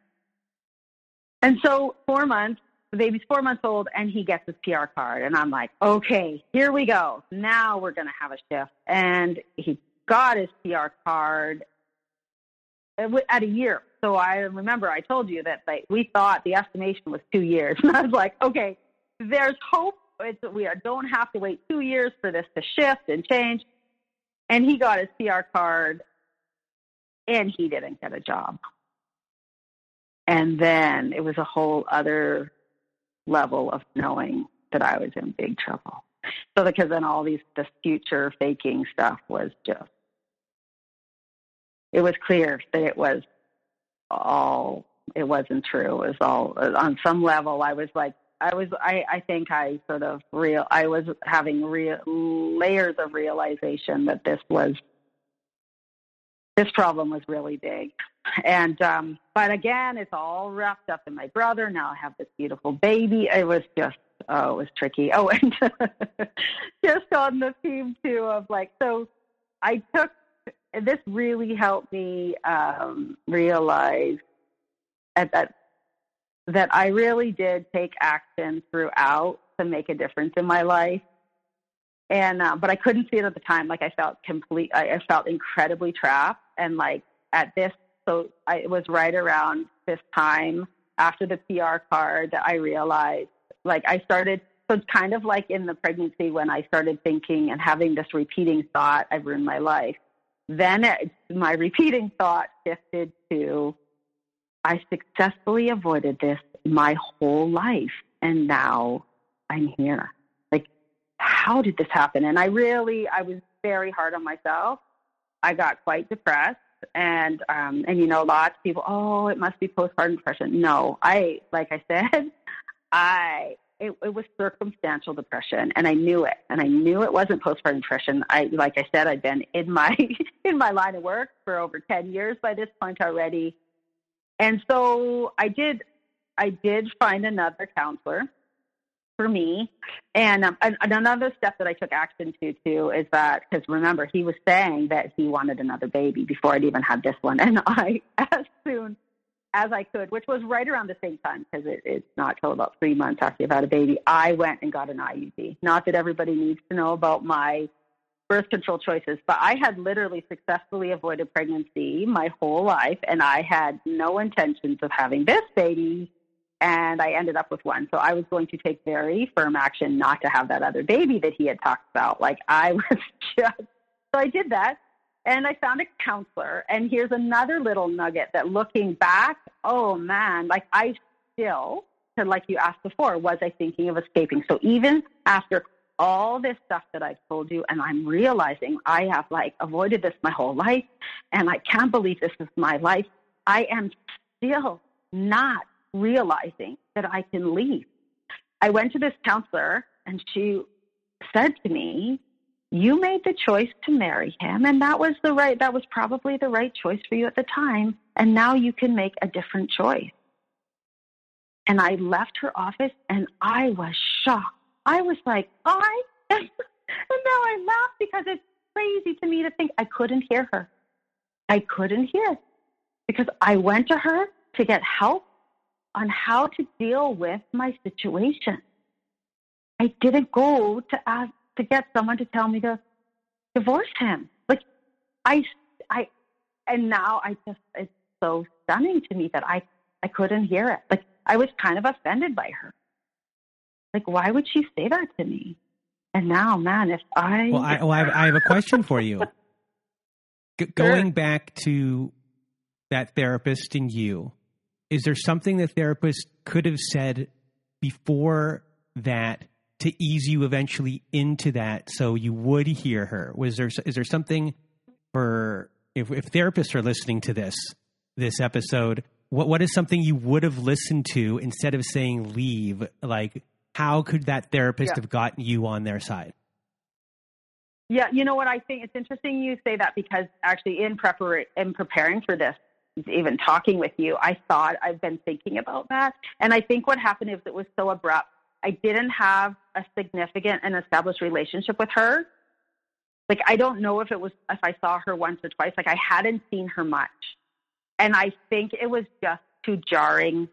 And so four months. The baby's four months old, and he gets his P R card. And I'm like, okay, here we go. Now we're going to have a shift. And he got his P R card at a year. So I remember I told you that like, we thought the estimation was two years. And I was like, okay, there's hope. It's, we are, don't have to wait two years for this to shift and change. And he got his P R card, and he didn't get a job. And then it was a whole other level of knowing that I was in big trouble. So because then all these, this future faking stuff was just, it was clear that it was all, it wasn't true. It was all, on some level, I was like, I was, I, I think I sort of real, I was having real layers of realization that this was, this problem was really big. And, um, but again, it's all wrapped up in my brother. Now I have this beautiful baby. It was just, oh, it was tricky. Oh, and just on the theme too of like, so I took, this really helped me, um, realize at that, that I really did take action throughout to make a difference in my life. And, uh, but I couldn't see it at the time. Like, I felt complete, I, I felt incredibly trapped. And like at this, so I, it was right around this time after the P R card that I realized, like I started, so it's kind of like in the pregnancy when I started thinking and having this repeating thought, I've ruined my life. Then it, my repeating thought shifted to, I successfully avoided this my whole life, and now I'm here. Like, how did this happen? And I really, I was very hard on myself. I got quite depressed. And, um, and, you know, lots of people, oh, it must be postpartum depression. No, I, like I said, I, it, it was circumstantial depression, and I knew it, and I knew it wasn't postpartum depression. I, like I said, I'd been in my, in my line of work for over ten years by this point already. And so I did, I did find another counselor for me. And, um, and another step that I took action to, too, is that, because remember, he was saying that he wanted another baby before I'd even had this one. And I, as soon as I could, which was right around the same time, because it, it's not till about three months after you've had a baby, I went and got an I U D. Not that everybody needs to know about my birth control choices, but I had literally successfully avoided pregnancy my whole life, and I had no intentions of having this baby, and I ended up with one. So I was going to take very firm action not to have that other baby that he had talked about. Like, I was just, so I did that. And I found a counselor, and here's another little nugget that looking back, oh man, like I still, like you asked before, was I thinking of escaping? So even after all this stuff that I've told you, and I'm realizing I have like avoided this my whole life, and I can't believe this is my life, I am still not realizing that I can leave. I went to this counselor, and she said to me, you made the choice to marry him, and that was the right, that was probably the right choice for you at the time, and now you can make a different choice. And I left her office, and I was shocked. I was like, I, and now I laugh because it's crazy to me to think I couldn't hear her. I couldn't hear because I went to her to get help on how to deal with my situation. I didn't go to ask to get someone to tell me to divorce him. Like I, I, and now I just, it's so stunning to me that I, I couldn't hear it. Like I was kind of offended by her. Like, why would she say that to me? And now, man, if I... Well, I, well, I, have, I have a question for you. G- going sure. back to that therapist and you, is there something the therapist could have said before that to ease you eventually into that so you would hear her? Was there, is there something for, if, if therapists are listening to this, this episode, what what is something you would have listened to instead of saying leave? Like, how could that therapist yeah. have gotten you on their side? Yeah, you know what, I think it's interesting you say that because actually in prepar- in preparing for this, even talking with you, I thought I've been thinking about that. And I think what happened is it was so abrupt. I didn't have a significant and established relationship with her. Like, I don't know if it was, if I saw her once or twice, like I hadn't seen her much. And I think it was just too jarring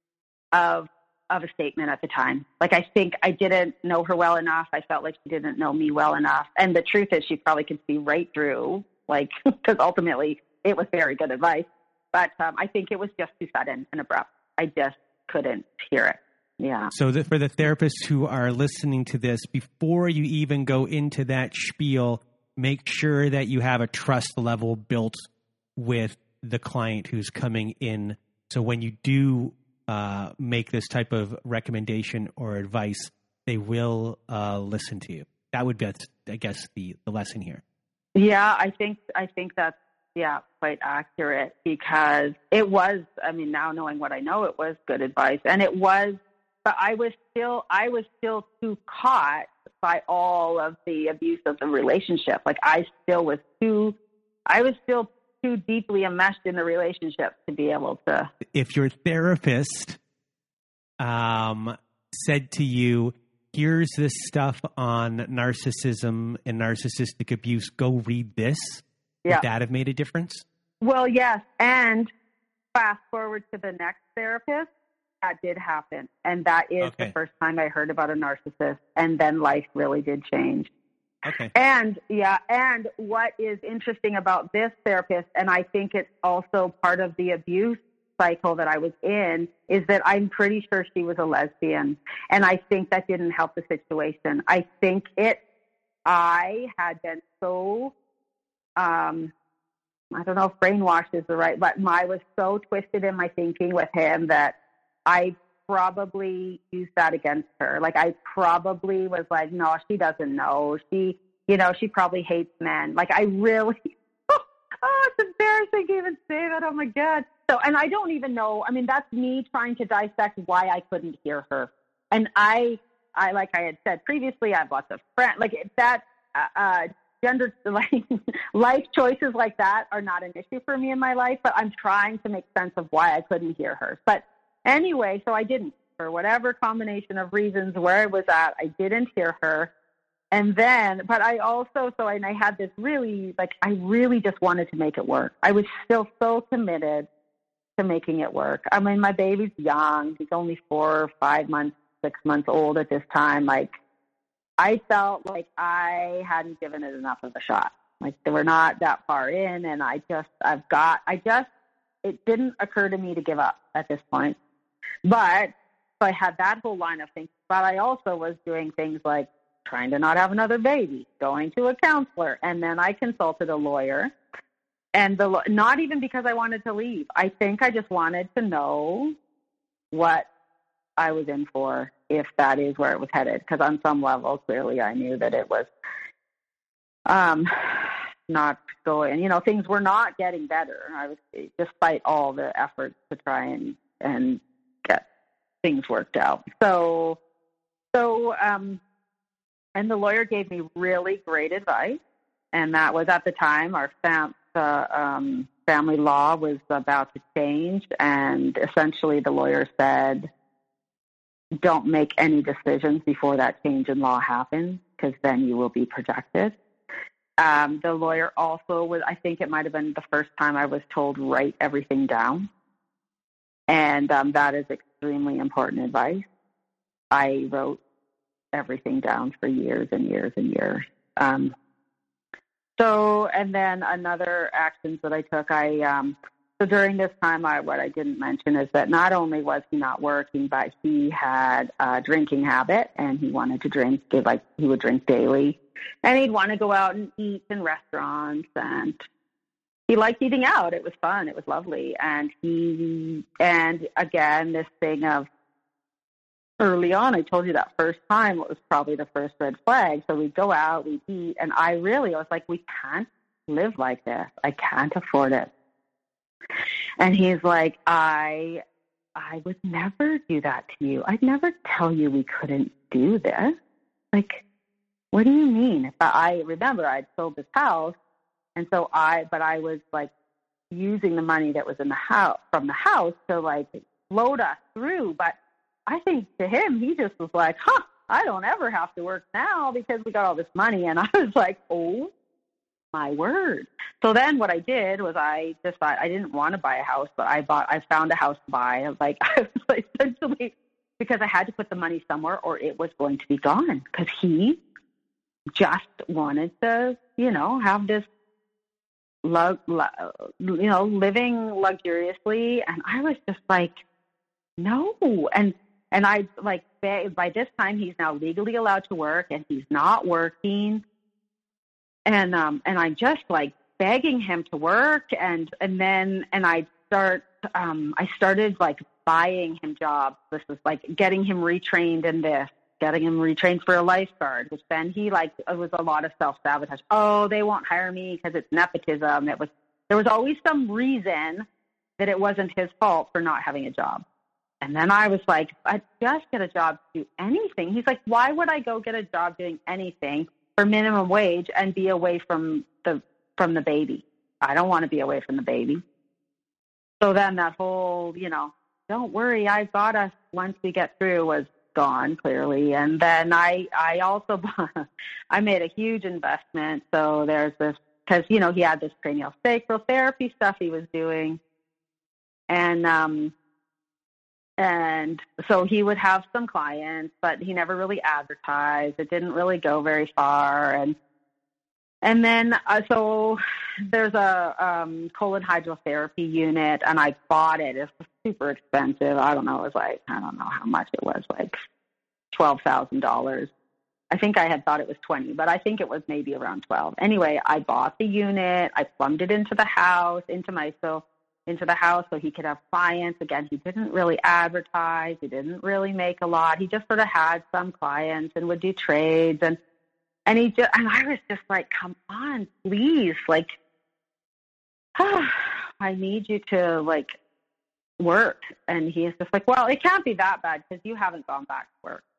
of, of a statement at the time. Like, I think I didn't know her well enough. I felt like she didn't know me well enough. And the truth is she probably could see right through, like, because ultimately it was very good advice. But um, I think it was just too sudden and abrupt. I just couldn't hear it. Yeah. So that for the therapists who are listening to this, before you even go into that spiel, make sure that you have a trust level built with the client who's coming in. So when you do uh, make this type of recommendation or advice, they will uh, listen to you. That would be, I guess, the, the lesson here. Yeah, I think I think that's yeah quite accurate because it was. I mean, now knowing what I know, it was good advice, and it was. But I was still, I was still too caught by all of the abuse of the relationship. Like I still was too, I was still too deeply enmeshed in the relationship to be able to. If your therapist um, said to you, here's this stuff on narcissism and narcissistic abuse, go read this, Yeah. would that have made a difference? Well, yes. And fast forward to the next therapist. That did happen. And that is Okay. the first time I heard about a narcissist. And then life really did change. Okay. And yeah, and what is interesting about this therapist, and I think it's also part of the abuse cycle that I was in, is that I'm pretty sure she was a lesbian. And I think that didn't help the situation. I think it, I had been so, um, I don't know if brainwashed is the right, but I was so twisted in my thinking with him that I probably used that against her. Like I probably was like, no, she doesn't know. She, you know, she probably hates men. Like I really, oh, it's embarrassing to even say that. Oh my God. So, and I don't even know. I mean, that's me trying to dissect why I couldn't hear her. And I, I, like I had said previously, I have lots of friends, like that, uh, gender, like life choices like that are not an issue for me in my life, but I'm trying to make sense of why I couldn't hear her. But anyway, so I didn't, for whatever combination of reasons where I was at, I didn't hear her. And then, but I also, so and I had this really, like, I really just wanted to make it work. I was still so committed. to making it work. I mean, my baby's young. He's only four or five months, six months old at this time. Like, I felt like I hadn't given it enough of a shot. Like, they were not that far in, and I just, I've got, I just, it didn't occur to me to give up at this point. But so I had that whole line of things. But I also was doing things like trying to not have another baby, going to a counselor, and then I consulted a lawyer. And the not even because I wanted to leave. I think I just wanted to know what I was in for, if that is where it was headed. Because on some level, clearly I knew that it was um, not going, you know, things were not getting better. I was, despite all the efforts to try and, and get things worked out. So, so, um, and the lawyer gave me really great advice. And that was at the time our fam, the, um, family law was about to change. And essentially the lawyer said, don't make any decisions before that change in law happens, because then you will be protected. Um, the lawyer also was, I think it might have been the first time I was told, write everything down. And um, that is extremely important advice. I wrote everything down for years and years and years. Um, so, and then another actions that I took, I, um, so during this time, I, what I didn't mention is that not only was he not working, but he had a drinking habit, and he wanted to drink, like he would drink daily. And he'd want to go out and eat in restaurants, and he liked eating out. It was fun. It was lovely. And he, and again, this thing of early on, I told you that first time, it was probably the first red flag. So we'd go out, we'd eat, and I really, I was like, we can't live like this. I can't afford it. And he's like, I, I would never do that to you. I'd never tell you we couldn't do this. Like, what do you mean? But I remember I'd sold this house, and so I, but I was like using the money that was in the house from the house to like float us through. But I think to him, he just was like, huh, I don't ever have to work now because we got all this money. And I was like, oh my word. So then what I did was I decided I didn't want to buy a house, but I bought, I found a house to buy. I was like, I was like essentially, because I had to put the money somewhere or it was going to be gone, because he just wanted to, you know, have this, lo- lo- you know, living luxuriously. And I was just like, no. And, and I like, by this time he's now legally allowed to work and he's not working. And, um, and I'm just like begging him to work. And, and then, and I start, um, I started like buying him jobs. This was like getting him retrained in this, getting him retrained for a lifeguard, which then he like, it was a lot of self-sabotage. Oh, they won't hire me because it's nepotism. It was, there was always some reason that it wasn't his fault for not having a job. And then I was like, I'd just get a job to do anything. He's like, why would I go get a job doing anything for minimum wage and be away from the, from the baby? I don't want to be away from the baby. So then that whole, you know, don't worry, I got us once we get through was gone clearly. And then I, I also, I made a huge investment. So there's this, cause you know, he had this cranial sacral therapy stuff he was doing. And, um, and so he would have some clients, but he never really advertised. It didn't really go very far. And, and then, uh, so there's a, um, colon hydrotherapy unit, and I bought it. It's super expensive. I don't know. It was like, I don't know how much it was, like twelve thousand dollars. I think I had thought it was twenty, but I think it was maybe around twelve. Anyway, I bought the unit. I plumbed it into the house, into my, so into the house so he could have clients. Again, he didn't really advertise. He didn't really make a lot. He just sort of had some clients and would do trades. And, and he just, and I was just like, come on, please. Like, oh, I need you to like work. And he's just like, well, it can't be that bad because you haven't gone back to work.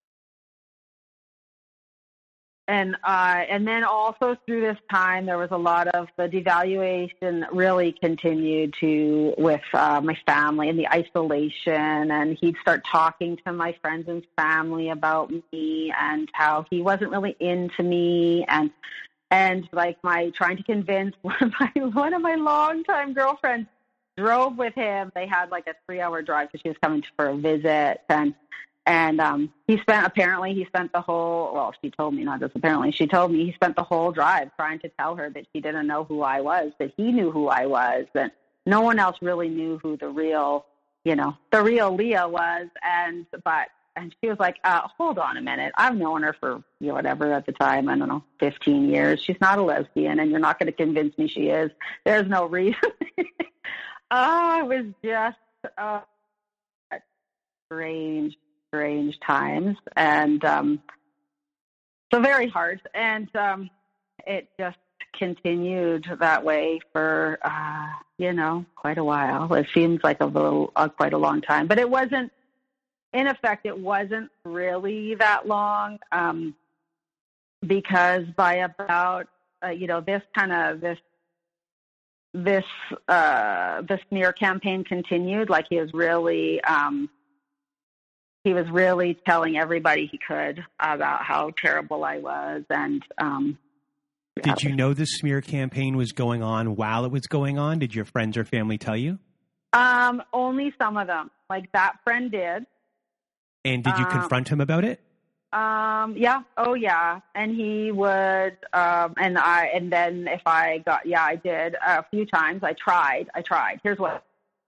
And uh, and then also through this time, there was a lot of the devaluation really continued to with uh, my family and the isolation. And he'd start talking to my friends and family about me and how he wasn't really into me. And and like my trying to convince one of my one of my longtime girlfriends drove with him. They had like a three hour drive because she was coming for a visit. And, and um, he spent, apparently he spent the whole, well, she told me, not just apparently, she told me he spent the whole drive trying to tell her that she didn't know who I was, that he knew who I was, that no one else really knew who the real, you know, the real Leah was. And, but, and she was like, uh, hold on a minute. I've known her for, you know, whatever at the time, I don't know, fifteen years. She's not a lesbian, and you're not going to convince me she is. There's no reason. Oh, it was just uh, strange, strange times. And um, so very hard. And um, it just continued that way for, uh, you know, quite a while. It seems like a little, uh, quite a long time. But it wasn't, in effect, it wasn't really that long um, because by about, uh, you know, this kind of, this, this, uh, the smear campaign continued. Like he was really, um, he was really telling everybody he could about how terrible I was. And um, did you know the smear campaign was going on while it was going on? Did your friends or family tell you? Um, only some of them. Like that friend did. And did you um, confront him about it? Um, yeah. Oh, yeah. And he would, um, and I, and then if I got, yeah, I did a few times. I tried, I tried. Here's what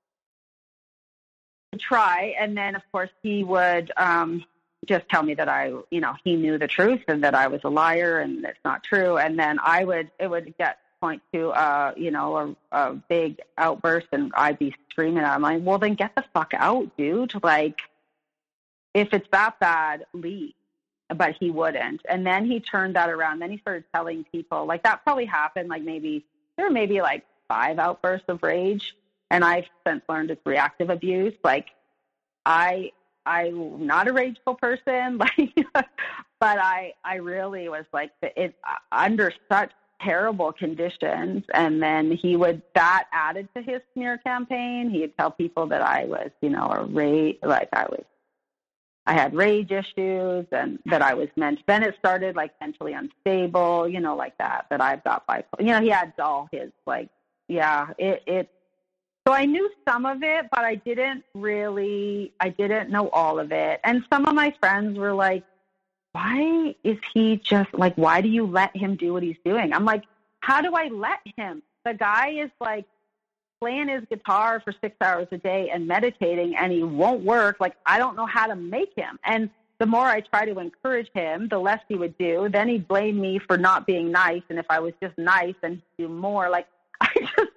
I try. And then of course he would, um, just tell me that I, you know, he knew the truth and that I was a liar and it's not true. And then I would, it would get point to, uh, you know, a, a big outburst and I'd be screaming. I'm like, well, then get the fuck out, dude. Like, if it's that bad, leave. But he wouldn't. And then he turned that around. Then he started telling people, like that probably happened, like maybe, there were maybe like five outbursts of rage. And I've since learned it's reactive abuse. Like I, I'm not a rageful person, like, but I, I really was like it under such terrible conditions. And then he would, that added to his smear campaign. He'd tell people that I was, you know, a rage, like I was, I had rage issues and that I was meant, then it started like mentally unstable, you know, like that, that I've got bipolar, you know, he had all his like, yeah, it, it, so I knew some of it, but I didn't really, I didn't know all of it. And some of my friends were like, why is he just like, why do you let him do what he's doing? I'm like, how do I let him? The guy is like playing his guitar for six hours a day and meditating and he won't work. Like, I don't know how to make him. And the more I try to encourage him, the less he would do. Then he'd blame me for not being nice. And if I was just nice, then he'd do more. Like, I just,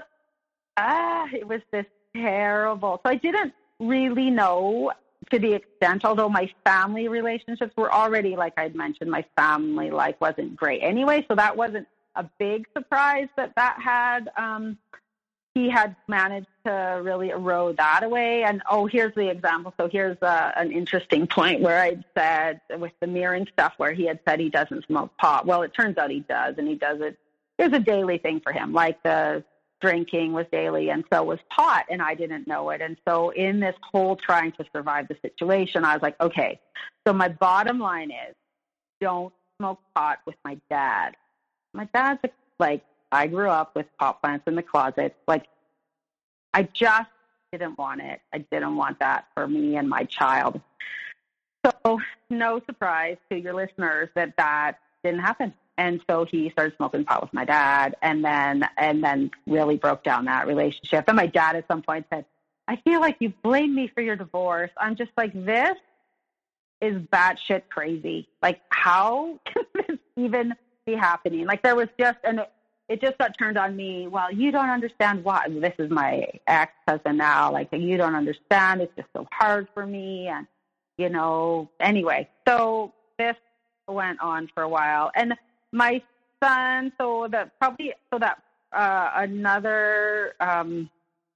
ah, it was this terrible. So I didn't really know to the extent, although my family relationships were already, like I'd mentioned, my family life wasn't great anyway. So that wasn't a big surprise that that had, um, he had managed to really erode that away. And, oh, here's the example. So here's uh, an interesting point where I said with the mirroring stuff where he had said he doesn't smoke pot. Well, it turns out he does, and he does it. It's a daily thing for him, like the drinking was daily, and so was pot, and I didn't know it. And so in this whole trying to survive the situation, I was like, okay, so my bottom line is don't smoke pot with my dad. My dad's like, I grew up with pot plants in the closet. Like, I just didn't want it. I didn't want that for me and my child. So no surprise to your listeners that that didn't happen. And so he started smoking pot with my dad and then, and then really broke down that relationship. And my dad at some point said, I feel like you blame me for your divorce. I'm just like, this is batshit crazy. Like, how can this even be happening? Like, there was just, and it, it just got turned on me. Well, you don't understand why. This is my ex-husband now. Like, you don't understand. It's just so hard for me. And, you know, anyway, so this went on for a while. And my son, so that probably, so that uh, another, um,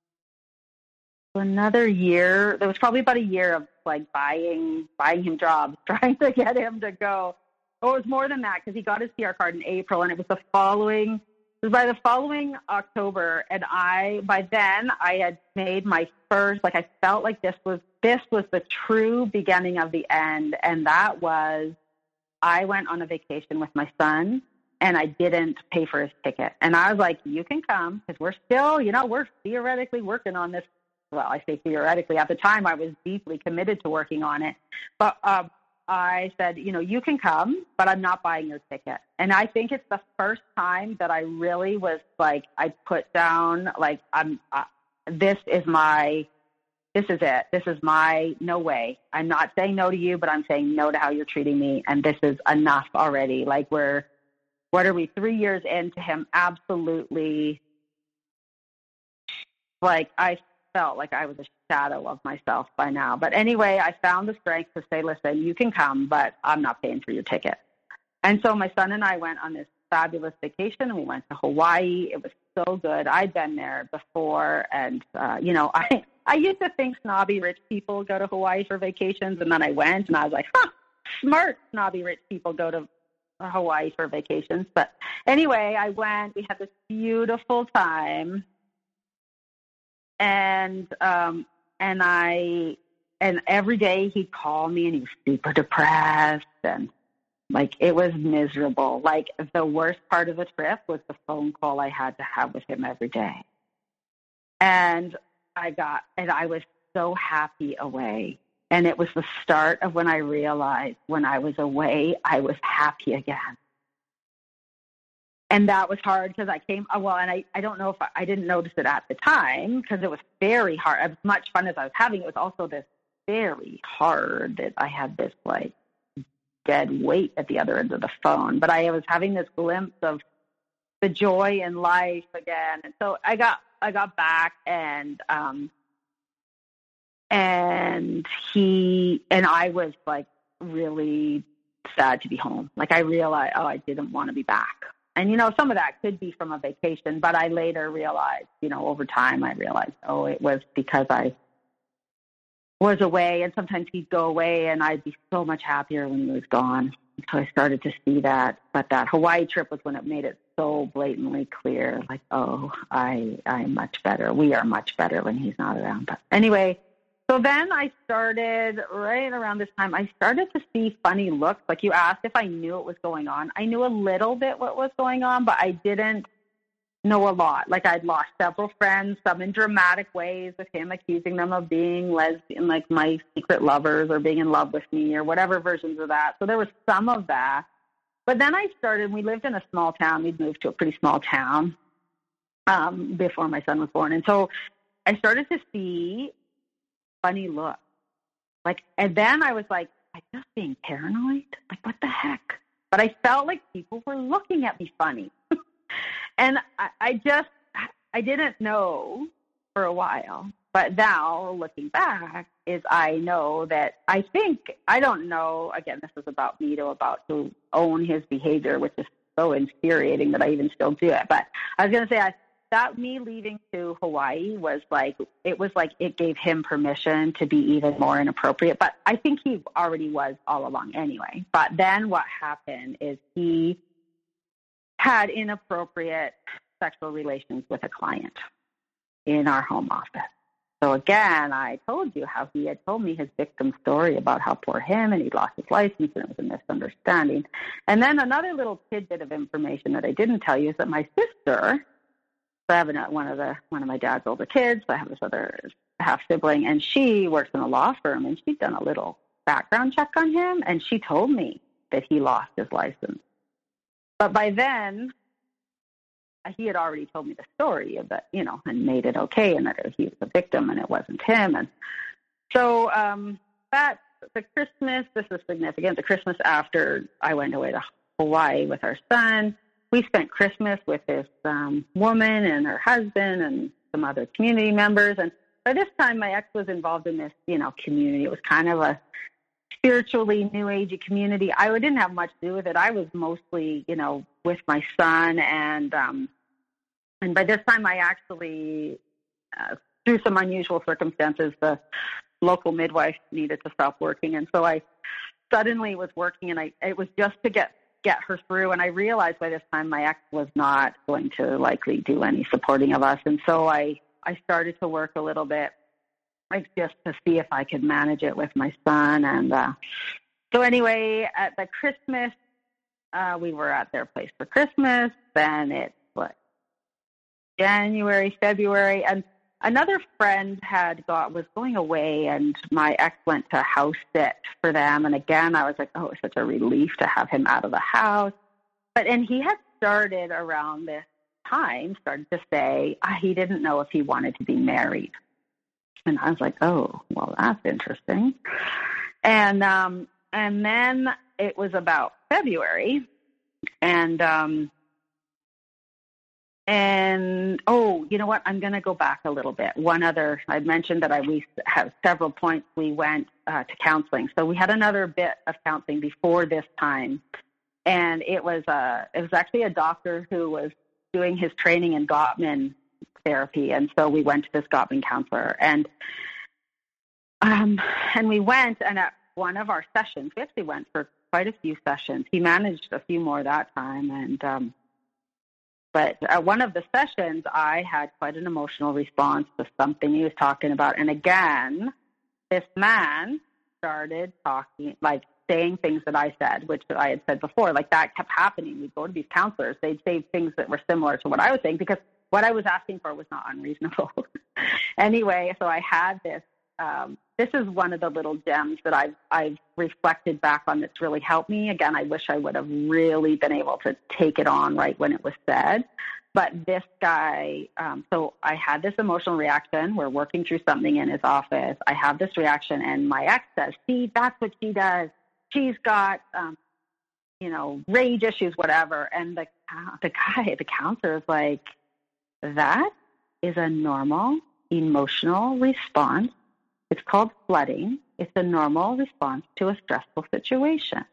another year, there was probably about a year of like buying, buying him jobs, trying to get him to go. Oh, it was more than that because he got his P R card in April and it was the following, it was by the following October. And I, by then I had made my first, like I felt like this was, this was the true beginning of the end. And that was, I went on a vacation with my son and I didn't pay for his ticket. And I was like, you can come because we're still, you know, we're theoretically working on this. Well, I say theoretically. At the time, I was deeply committed to working on it. But uh, I said, you know, you can come, but I'm not buying your ticket. And I think it's the first time that I really was like, I put down, like, I'm, uh, this is my, this is it. This is my, no way. I'm not saying no to you, but I'm saying no to how you're treating me. And this is enough already. Like, we're, what are we, three years into him? Absolutely. Like, I felt like I was a shadow of myself by now. But anyway, I found the strength to say, listen, you can come, but I'm not paying for your ticket. And so my son and I went on this fabulous vacation. We went to Hawaii. It was so good. I'd been there before. And, uh, you know, I, I used to think snobby rich people go to Hawaii for vacations. And then I went and I was like, huh, smart snobby rich people go to Hawaii for vacations. But anyway, I went. We had this beautiful time. And, um, and I, and every day he'd call me and he was super depressed and like, it was miserable. Like, the worst part of the trip was the phone call I had to have with him every day. And I got, and I was so happy away. And it was the start of when I realized when I was away, I was happy again. And that was hard because I came, well, and I, I don't know if I, I didn't notice it at the time because it was very hard. As much fun as I was having, it was also this very hard that I had this like dead weight at the other end of the phone. But I was having this glimpse of the joy in life again. And so I got, I got back and, um, and he, and I was like really sad to be home. Like, I realized, oh, I didn't want to be back. And, you know, some of that could be from a vacation, but I later realized, you know, over time I realized, oh, it was because I was away, and sometimes he'd go away and I'd be so much happier when he was gone. So I started to see that. But that Hawaii trip was when it made it so blatantly clear, like, oh, I, I'm much better. We are much better when he's not around. But anyway, so then I started, right around this time, I started to see funny looks. Like, you asked if I knew what was going on. I knew a little bit what was going on, but I didn't know a lot. Like, I'd lost several friends, some in dramatic ways, with him accusing them of being lesbian, like my secret lovers, or being in love with me, or whatever versions of that. So there was some of that. But then I started, we lived in a small town. We'd moved to a pretty small town um, before my son was born. And so I started to see funny look. Like, and then I was like, I'm just being paranoid? Like, what the heck? But I felt like people were looking at me funny. And I, I just, I didn't know for a while. But now, looking back, is I know that I think, I don't know, again, this is about me to about to own his behavior, which is so infuriating that I even still do it. But I was going to say, I that me leaving to Hawaii was like, it was like it gave him permission to be even more inappropriate. But I think he already was all along anyway. But then what happened is he had inappropriate sexual relations with a client in our home office. So again, I told you how he had told me his victim story about how poor him and he'd lost his license and it was a misunderstanding. And then another little tidbit of information that I didn't tell you is that my sister, I have one of the one of my dad's older kids. I have this other half sibling, and she works in a law firm, and she'd done a little background check on him, and she told me that he lost his license. But by then, he had already told me the story of that, you know, and made it okay, and that he was a victim, and it wasn't him. And so um, that the Christmas, this is significant. The Christmas after I went away to Hawaii with our son, we spent Christmas with this um, woman and her husband and some other community members. And by this time, my ex was involved in this, you know, community. It was kind of a spiritually new agey community. I didn't have much to do with it. I was mostly, you know, with my son. And, um, and by this time, I actually, uh, through some unusual circumstances, the local midwife needed to stop working. And so I suddenly was working, and I it was just to get get her through. And I realized by this time my ex was not going to likely do any supporting of us. And so I, I started to work a little bit, like, just to see if I could manage it with my son. And uh, so anyway, at the Christmas uh, we were at their place for Christmas. Then it's what, January, February, and another friend had got was going away, and my ex went to house sit for them. And again, I was like, oh, it's such a relief to have him out of the house. But and he had started around this time, started to say uh, he didn't know if he wanted to be married. And I was like, oh, well, that's interesting. And um, and then it was about February, and um, and oh, you know what? I'm going to go back a little bit. One other, I mentioned that I we have several points. We went uh, to counseling, so we had another bit of counseling before this time, and it was uh, it was actually a doctor who was doing his training in Gottman therapy, and so we went to this Gottman counselor, and um, and we went, and at one of our sessions, we actually went for quite a few sessions. He managed a few more that time, and um, but at one of the sessions, I had quite an emotional response to something he was talking about, and again, this man started talking, like saying things that I said, which I had said before. Like that kept happening. We'd go to these counselors, they'd say things that were similar to what I was saying, because what I was asking for was not unreasonable. Anyway, so I had this. Um, this is one of the little gems that I've I've reflected back on that's really helped me. Again, I wish I would have really been able to take it on right when it was said. But this guy, um, so I had this emotional reaction. We're working through something in his office. I have this reaction, and my ex says, see, that's what she does. She's got, um, you know, rage issues, whatever. And the the guy, the counselor is like, that is a normal emotional response. It's called flooding. It's a normal response to a stressful situation.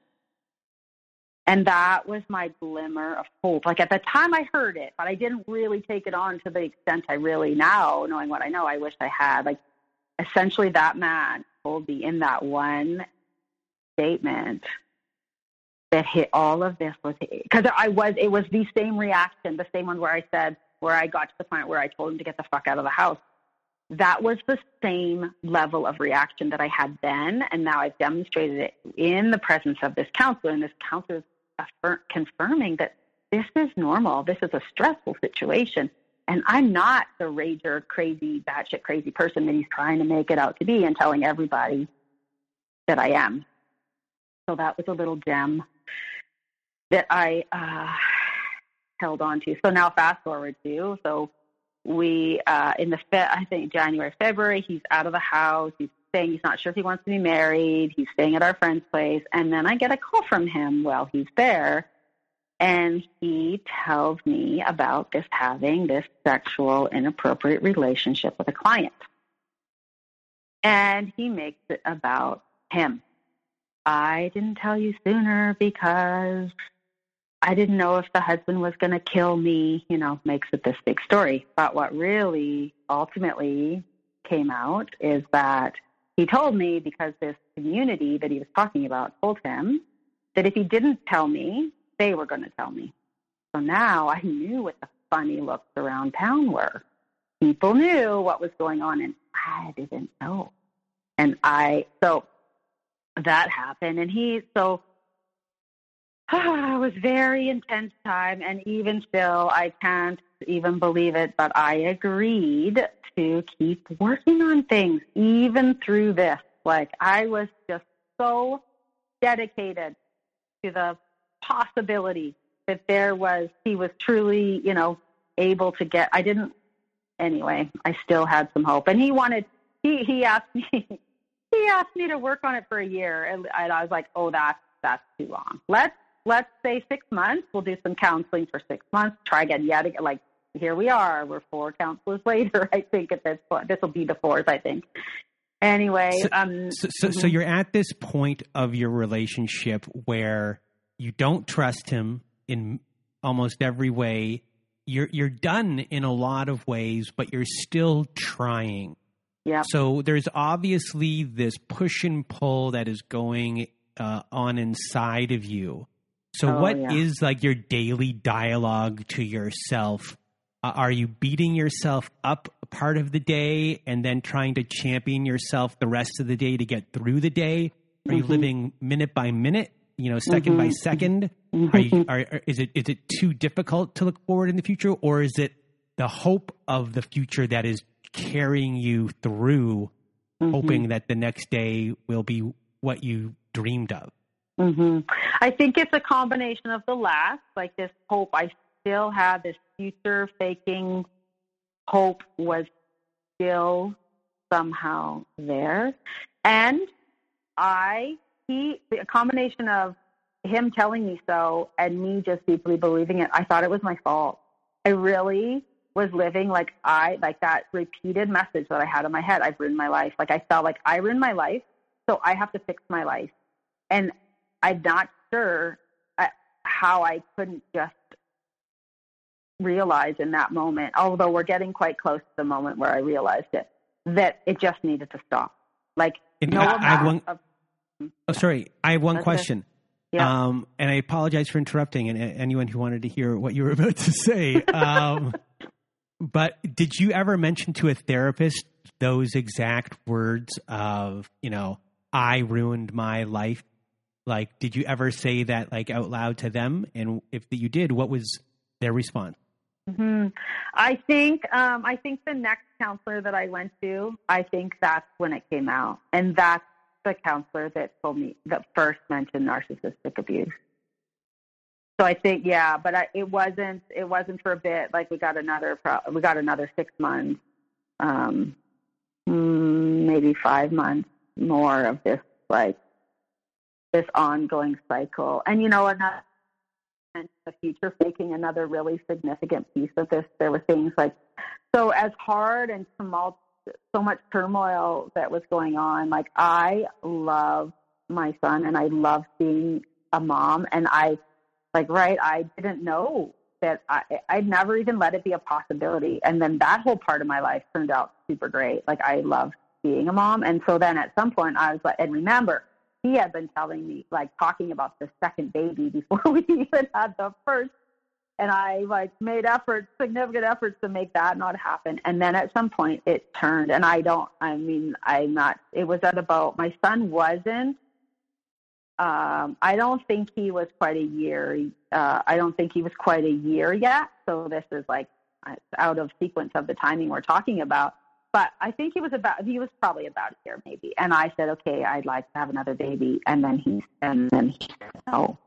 And that was my glimmer of hope. Like at the time I heard it, but I didn't really take it on to the extent I really now, knowing what I know, I wish I had. Like essentially that man told me in that one statement that hit all of this was, because I was, it was the same reaction, the same one where I said, where I got to the point where I told him to get the fuck out of the house. That was the same level of reaction that I had then, and now I've demonstrated it in the presence of this counselor, and this counselor is affirm- confirming that this is normal. This is a stressful situation, and I'm not the rager, crazy, batshit crazy person that he's trying to make it out to be and telling everybody that I am. So that was a little gem that I uh, held on to. So now fast forward to, so we, uh, in the, fe- I think January, February, he's out of the house. He's saying he's not sure if he wants to be married. He's staying at our friend's place. And then I get a call from him while he's there. And he tells me about this having this sexual inappropriate relationship with a client. And he makes it about him. I didn't tell you sooner because I didn't know if the husband was going to kill me, you know, makes it this big story. But what really ultimately came out is that he told me, because this community that he was talking about told him, that if he didn't tell me, they were going to tell me. So now I knew what the funny looks around town were. People knew what was going on, and I didn't know. And I, so that happened. And he, so oh, it was very intense time. And even still, I can't even believe it, but I agreed to keep working on things, even through this. Like, I was just so dedicated to the possibility that there was, he was truly, you know, able to get, I didn't, anyway, I still had some hope. And he wanted, he, he asked me, he asked me to work on it for a year. And I was like, oh, that's, that's too long. Let's, let's say six months. We'll do some counseling for six months. Try again. Yeah. To, like, here we are. We're four counselors later, I think, at this point. This will be the fourth, I think. Anyway. So, um, so, so, mm-hmm. so you're at this point of your relationship where you don't trust him in almost every way. You're you're done in a lot of ways, but you're still trying. Yeah. So there's obviously this push and pull that is going uh, on inside of you. So oh, what yeah. is like your daily dialogue to yourself? Uh, are you beating yourself up part of the day and then trying to champion yourself the rest of the day to get through the day? Are mm-hmm. you living minute by minute? you know, second mm-hmm. by second? Mm-hmm. Are you, are, are, is it is it too difficult to look forward in the future, or is it the hope of the future that is carrying you through, mm-hmm. hoping that the next day will be what you dreamed of? Mm-hmm. I think it's a combination of the last, like this hope. I still had this future faking hope was still somehow there. And I, he, a combination of him telling me so and me just deeply believing it, I thought it was my fault. I really was living like I, like that repeated message that I had in my head. I've ruined my life. Like I felt like I ruined my life, so I have to fix my life. And I'm not sure how I couldn't just realize in that moment, although we're getting quite close to the moment where I realized it, that it just needed to stop. Like, and no I, I have one, of, oh, sorry. I have one That's question. Yeah. Um, and I apologize for interrupting and anyone who wanted to hear what you were about to say. Um, but did you ever mention to a therapist those exact words of, you know, I ruined my life? Like, did you ever say that like out loud to them? And if you did, what was their response? Mm-hmm. I think, um, I think the next counselor that I went to, I think that's when it came out. And that's the counselor that told me, that first mentioned narcissistic abuse. So I think, yeah, but I, it wasn't, it wasn't for a bit. Like we got another, we got another six months, um, maybe five months more of this, like this ongoing cycle. And, you know, another, and the future faking, another really significant piece of this, there were things like, so as hard and tumult, so much turmoil that was going on, like I love my son and I love being a mom, and I like, right, I didn't know that I, I'd never even let it be a possibility. And then that whole part of my life turned out super great. Like I loved being a mom. And so then at some point I was like, and remember, he had been telling me, like talking about the second baby before we even had the first. And I like made efforts, significant efforts to make that not happen. And then at some point it turned, and I don't, I mean, I'm not, it was at about, my son wasn't, um, I don't think he was quite a year. Uh, I don't think he was quite a year yet. So this is like out of sequence of the timing we're talking about. But I think he was about, he was probably about a year maybe. And I said, okay, I'd like to have another baby. And then he, and then he said no.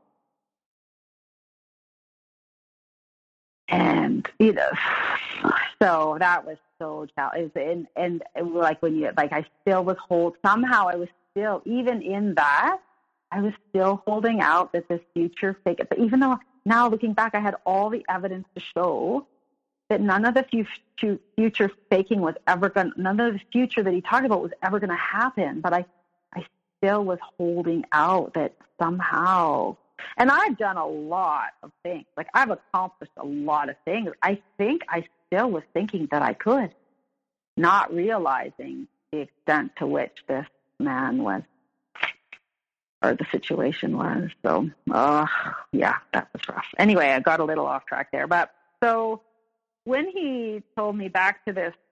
And, you know, so that was so challenging. And, and like when you, like I still was hold, somehow I was still, even in that, I was still holding out that this future fake, but even though now looking back, I had all the evidence to show that none of the future, future faking was ever going, none of the future that he talked about was ever going to happen. But I, I still was holding out that somehow, and I've done a lot of things. Like I've accomplished a lot of things. I think I still was thinking that I could, not realizing the extent to which this man was, or the situation was. So, uh, yeah, that was rough. Anyway, I got a little off track there. But so when he told me back to this,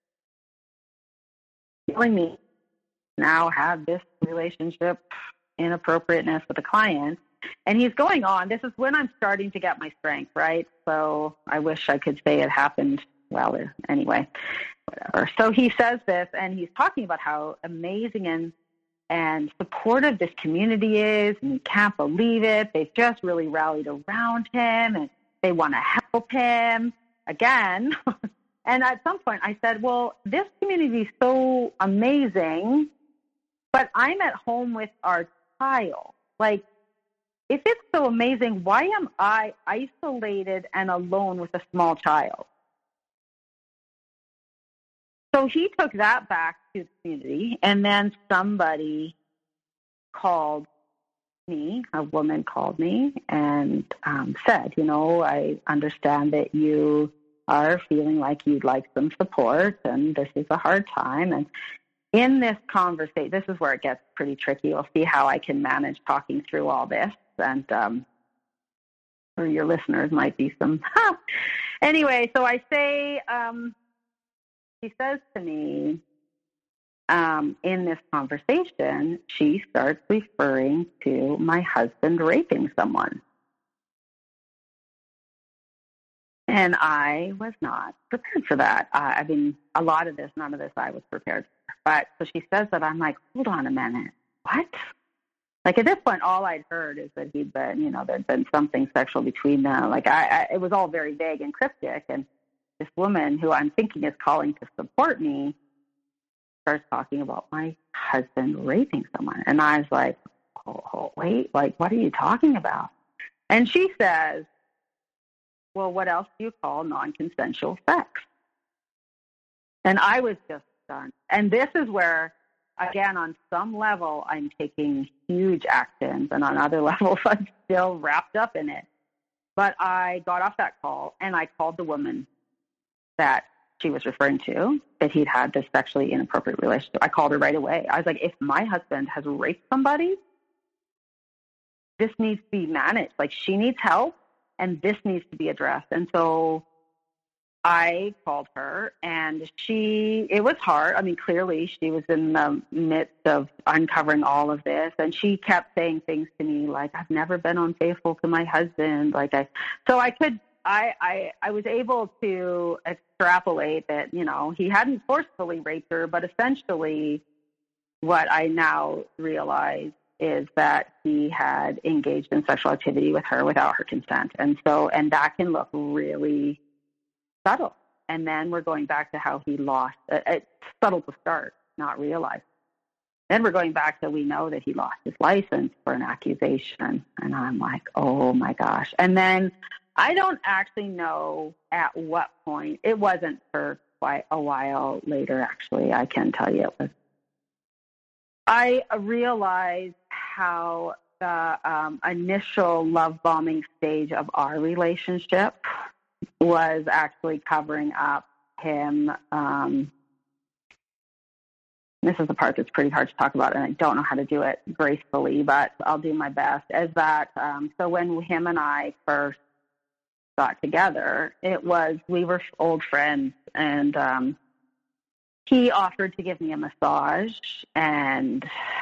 telling me now have this relationship inappropriateness with a client, and he's going on, this is when I'm starting to get my strength, right? So I wish I could say it happened. Well, anyway, whatever. So he says this, and he's talking about how amazing and and supportive this community is, and you can't believe it. They've just really rallied around him, and they want to help him again. And at some point I said, well, this community is so amazing, but I'm at home with our child. Like, if it's so amazing, why am I isolated and alone with a small child? So he took that back to the community, and then somebody called me, a woman called me and um, said, you know, I understand that you are feeling like you'd like some support, and this is a hard time. And in this conversation, this is where it gets pretty tricky. We'll see how I can manage talking through all this. And um, for your listeners might be some, huh. Anyway, so I say, um, he says to me, um, in this conversation, she starts referring to my husband raping someone. And I was not prepared for that. Uh, I mean, a lot of this, none of this I was prepared for. But so she says that, I'm like, hold on a minute. What? Like, at this point, all I'd heard is that he'd been, you know, there'd been something sexual between them. Like, I, I it was all very vague and cryptic. And this woman who I'm thinking is calling to support me starts talking about my husband raping someone. And I was like, oh, oh, wait, like, what are you talking about? And she says, well, what else do you call non-consensual sex? And I was just stunned. And this is where, again, on some level, I'm taking huge actions, and on other levels, I'm still wrapped up in it. But I got off that call, and I called the woman that she was referring to, that he'd had this sexually inappropriate relationship. I called her right away. I was like, if my husband has raped somebody, this needs to be managed. Like, she needs help, and this needs to be addressed. And so I called her, and she, it was hard. I mean, clearly she was in the midst of uncovering all of this, and she kept saying things to me like, I've never been unfaithful to my husband. Like, I, so I could, I, I, I was able to extrapolate that, you know, he hadn't forcefully raped her, but essentially what I now realize is that he had engaged in sexual activity with her without her consent. And so, and that can look really subtle. And then we're going back to how he lost. Uh, it's subtle to start, not realized. Then we're going back to, we know that he lost his license for an accusation. And I'm like, oh my gosh. And then I don't actually know at what point. It wasn't for quite a while later, actually. I can tell you it was. I realized how the um, initial love bombing stage of our relationship was actually covering up him. Um, this is the part that's pretty hard to talk about, and I don't know how to do it gracefully, but I'll do my best. Is that um, so when him and I first got together, it was, we were old friends, and um, he offered to give me a massage, and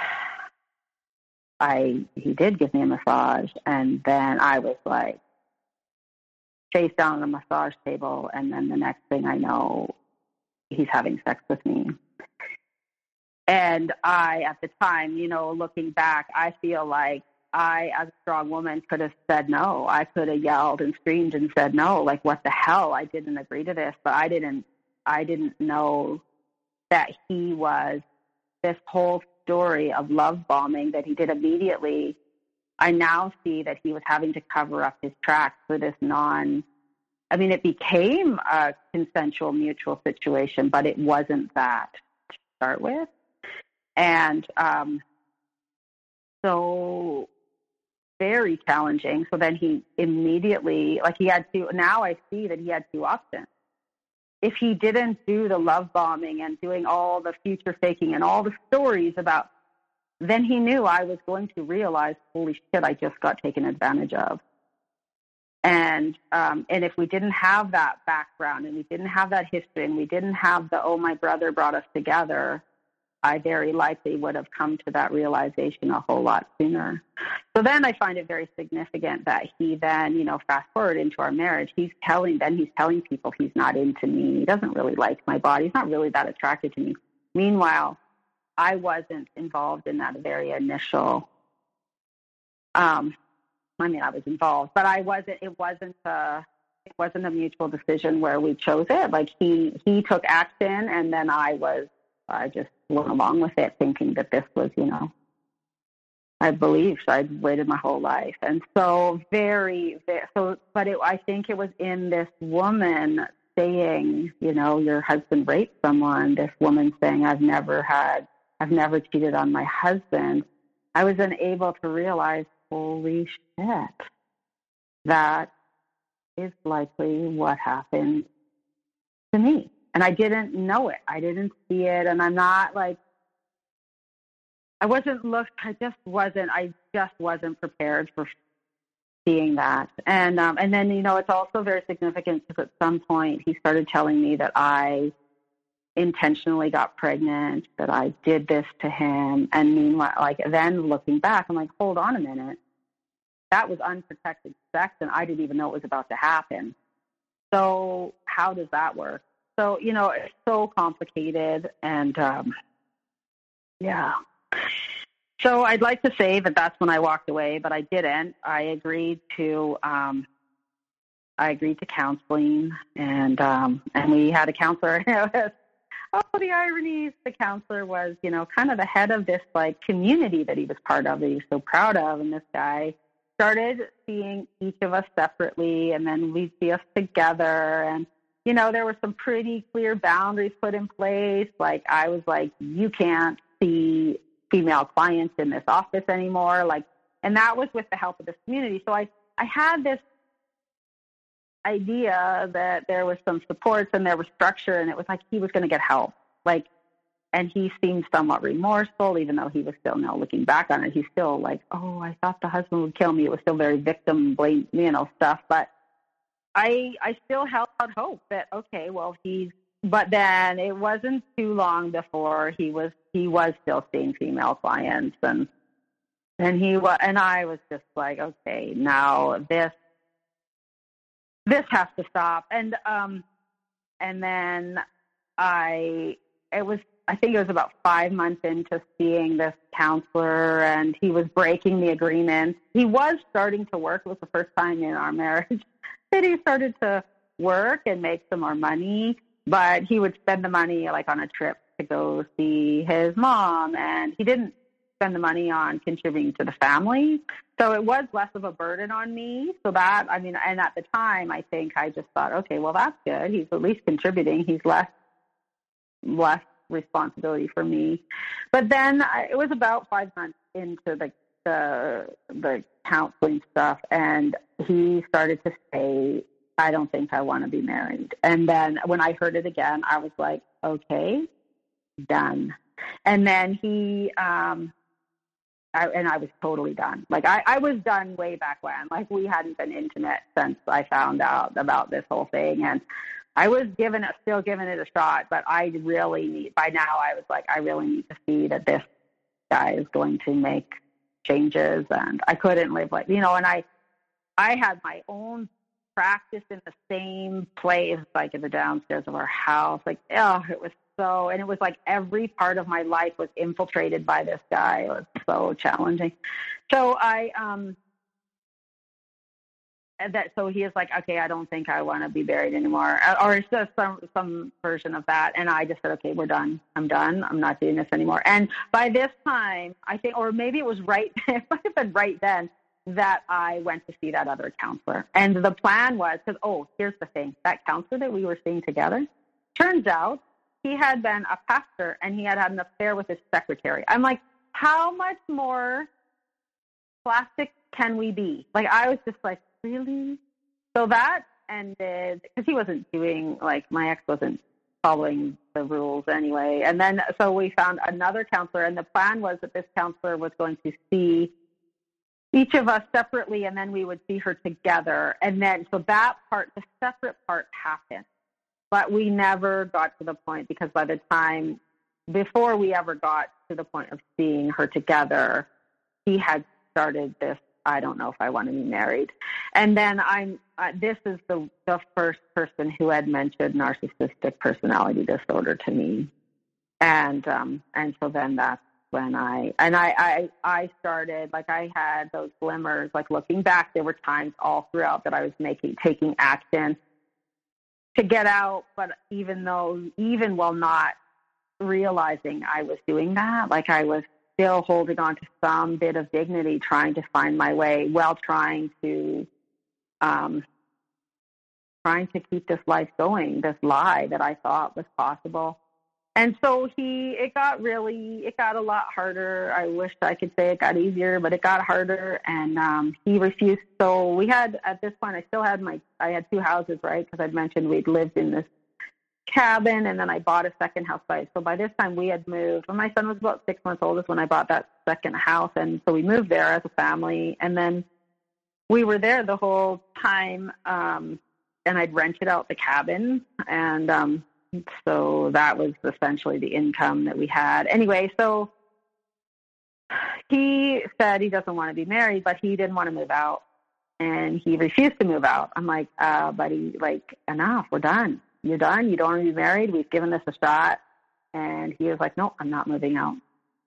I he did give me a massage, and then I was like face down on the massage table, and then the next thing I know, he's having sex with me. And I, at the time, you know, looking back, I feel like I, as a strong woman, could have said no. I could have yelled and screamed and said no, like, what the hell? I didn't agree to this, but I didn't, I didn't know that he was this whole story of love bombing that he did immediately. I now see that he was having to cover up his tracks for this non, I mean, it became a consensual mutual situation, but it wasn't that to start with. And um, so very challenging. So then he immediately, like he had to, now I see that he had two options. If he didn't do the love bombing and doing all the future faking and all the stories about, then he knew I was going to realize, holy shit, I just got taken advantage of. And um, and if we didn't have that background and we didn't have that history and we didn't have the, oh, my brother brought us together, I very likely would have come to that realization a whole lot sooner. So then I find it very significant that he then, you know, fast forward into our marriage, he's telling, then he's telling people he's not into me. He doesn't really like my body. He's not really that attracted to me. Meanwhile, I wasn't involved in that very initial, um, I mean, I was involved, but I wasn't, it wasn't a, it wasn't a mutual decision where we chose it. Like he, he took action, and then I was, I just went along with it thinking that this was, you know, I believed, so I'd waited my whole life. And so very, very so, but it, I think it was in this woman saying, you know, your husband raped someone, this woman saying, I've never had, I've never cheated on my husband. I was then able to realize, holy shit, that is likely what happened to me. And I didn't know it. I didn't see it. And I'm not like, I wasn't looked, I just wasn't, I just wasn't prepared for seeing that. And, um, and then, you know, it's also very significant because at some point he started telling me that I intentionally got pregnant, that I did this to him. And meanwhile, like, then looking back, I'm like, hold on a minute. That was unprotected sex, and I didn't even know it was about to happen. So how does that work? So, you know, it's so complicated. And, um, yeah. So I'd like to say that that's when I walked away, but I didn't. I agreed to, um, I agreed to counseling, and, um, and we had a counselor. Oh, the ironies. The counselor was, you know, kind of the head of this, like, community that he was part of, that he was so proud of. And this guy started seeing each of us separately, and then we'd see us together. And, you know, there were some pretty clear boundaries put in place. Like, I was like, you can't see female clients in this office anymore. Like, and that was with the help of this community. So I, I had this idea that there was some supports and there was structure, and it was like he was going to get help. Like, and he seemed somewhat remorseful, even though he was still, now looking back on it, he's still like, oh, I thought the husband would kill me. It was still very victim blame, you know, stuff. But I, I still held out hope that, okay, well, he's, but then it wasn't too long before he was, he was still seeing female clients, and, and he was, and I was just like, okay, now this, this has to stop. And, um, and then I, it was, I think it was about five months into seeing this counselor, and he was breaking the agreement. He was starting to work. It was the first time in our marriage that he started to work and make some more money, but he would spend the money like on a trip to go see his mom, and he didn't spend the money on contributing to the family. So it was less of a burden on me. So that, I mean, and at the time, I think I just thought, okay, well, that's good. He's at least contributing. He's less, less responsibility for me. But then I, it was about five months into the, the, the counseling stuff, and he started to say, I don't think I want to be married. And then when I heard it again, I was like, okay, done. And then he, um, I, and I was totally done. Like, I, I was done way back when. Like, we hadn't been intimate since I found out about this whole thing. And I was given it, still giving it a shot, but I really need, by now I was like, I really need to see that this guy is going to make changes. And I couldn't live like, you know, and I, I had my own practice in the same place, like in the downstairs of our house. Like, oh, it was so, and it was like every part of my life was infiltrated by this guy. It was so challenging. So I, um, that, so he is like, okay, I don't think I want to be married anymore. Or it's just some, some version of that. And I just said, okay, we're done. I'm done. I'm not doing this anymore. And by this time, I think, or maybe it was right, it might have been right then that I went to see that other counselor. And the plan was, because, oh, here's the thing, that counselor that we were seeing together, turns out he had been a pastor and he had had an affair with his secretary. I'm like, how much more plastic can we be? Like, I was just like, really? So that ended, because he wasn't doing, like, my ex wasn't following the rules anyway. And then, so we found another counselor, and the plan was that this counselor was going to see each of us separately, and then we would see her together. And then, so that part, the separate part happened. But we never got to the point, because by the time, before we ever got to the point of seeing her together, he had started this, I don't know if I want to be married. And then I'm, uh, this is the, the first person who had mentioned narcissistic personality disorder to me. And, um, and so then that's when I, and I, I, I started, like, I had those glimmers, like, looking back, there were times all throughout that I was making, taking action to get out. But even though, even while not realizing I was doing that, like, I was still holding on to some bit of dignity, trying to find my way while trying to, um, trying to keep this life going, this lie that I thought was possible. And so he, it got really, it got a lot harder. I wish I could say it got easier, but it got harder. And um, he refused. So we had, at this point, I still had my, I had two houses, right? Because I'd mentioned we'd lived in this cabin, and then I bought a second house. So by this time we had moved. When my son was about six months old is when I bought that second house. And so we moved there as a family. And then we were there the whole time. Um, and I'd rented out the cabin. And, um, so that was essentially the income that we had. Anyway, so he said he doesn't want to be married, but he didn't want to move out, and he refused to move out. I'm like, uh, buddy, like, enough, we're done. You're done. You don't want to be married. We've given this a shot. And he was like, no, I'm not moving out.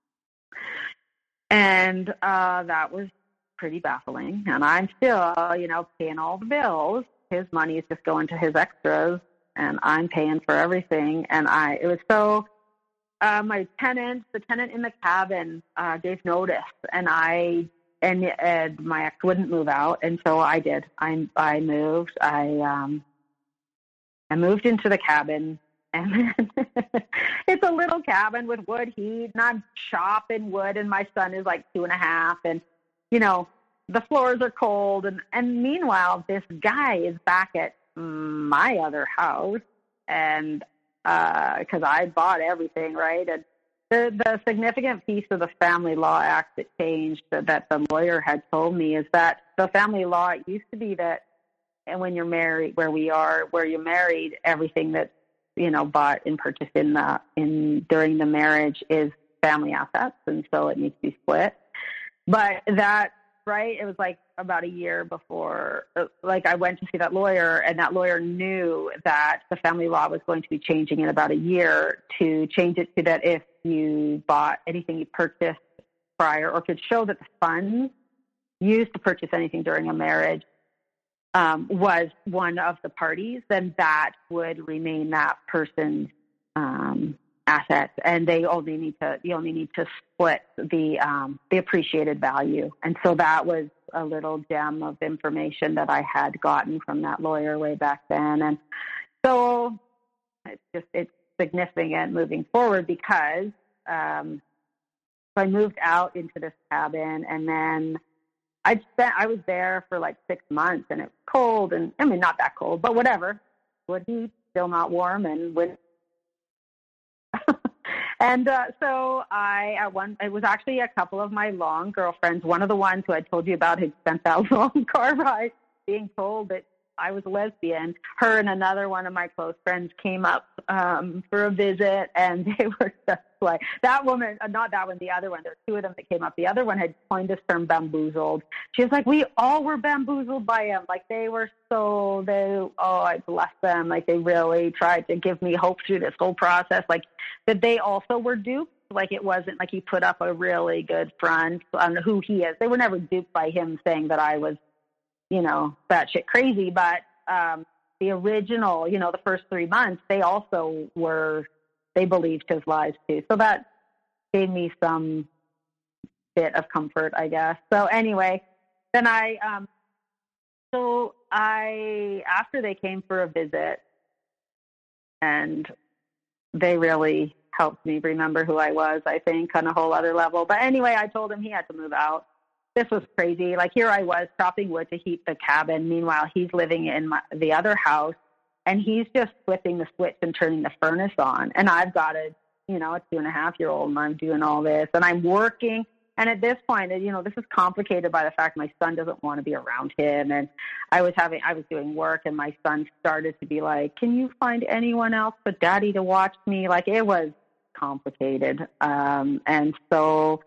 And uh, that was pretty baffling. And I'm still, you know, paying all the bills. His money is just going to his extras, and I'm paying for everything. And I, it was so, uh, my tenant, the tenant in the cabin uh, gave notice, and I, and, and my ex wouldn't move out. And so I did. I, I moved. I, um, I moved into the cabin, and it's a little cabin with wood heat, and I'm chopping wood, and my son is like two and a half, and, you know, the floors are cold. And, and meanwhile, this guy is back at my other house, and because uh, I bought everything, right? And the, the significant piece of the Family Law Act that changed that, that the lawyer had told me is that the family law, it used to be that, and when you're married, where we are, where you're married, everything that's, you know, bought and purchased in the, in during the marriage is family assets, and so it needs to be split. But that, right, it was like about a year before, like I went to see that lawyer, and that lawyer knew that the family law was going to be changing in about a year to change it to that if you bought anything you purchased prior, or could show that the funds used to purchase anything during a marriage Um, was one of the parties, then that would remain that person's um, assets, and they only need to you only need to split the um, the appreciated value. And so that was a little gem of information that I had gotten from that lawyer way back then. And so it's just it's significant moving forward because um, so I moved out into this cabin, and then I spent, I was there for like six months, and it was cold, and I mean, not that cold, but whatever. Wood heat, still not warm, and when, and uh, so I, at one, it was actually a couple of my long girlfriends. One of the ones who I told you about had spent that long car ride being told that I was a lesbian. Her and another one of my close friends came up um, for a visit, and they were just like, that woman, uh, not that one, the other one, there were two of them that came up. The other one had coined this term bamboozled. She was like, we all were bamboozled by him. Like they were so, they, oh, I bless them. Like they really tried to give me hope through this whole process. Like that they also were duped. Like it wasn't like he put up a really good front on who he is. They were never duped by him saying that I was, you know, batshit crazy, but um, the original, you know, the first three months, they also were, they believed his lies too. So that gave me some bit of comfort, I guess. So anyway, then I, um, so I, after they came for a visit, and they really helped me remember who I was, I think, on a whole other level. But anyway, I told him he had to move out. This was crazy. Like here I was chopping wood to heat the cabin. Meanwhile, he's living in my, the other house, and he's just flipping the switch and turning the furnace on. And I've got a, you know, a two and a half year old, and I'm doing all this, and I'm working. And at this point, you know, this is complicated by the fact my son doesn't want to be around him. And I was having, I was doing work, and my son started to be like, can you find anyone else but daddy to watch me? Like it was complicated. Um, and so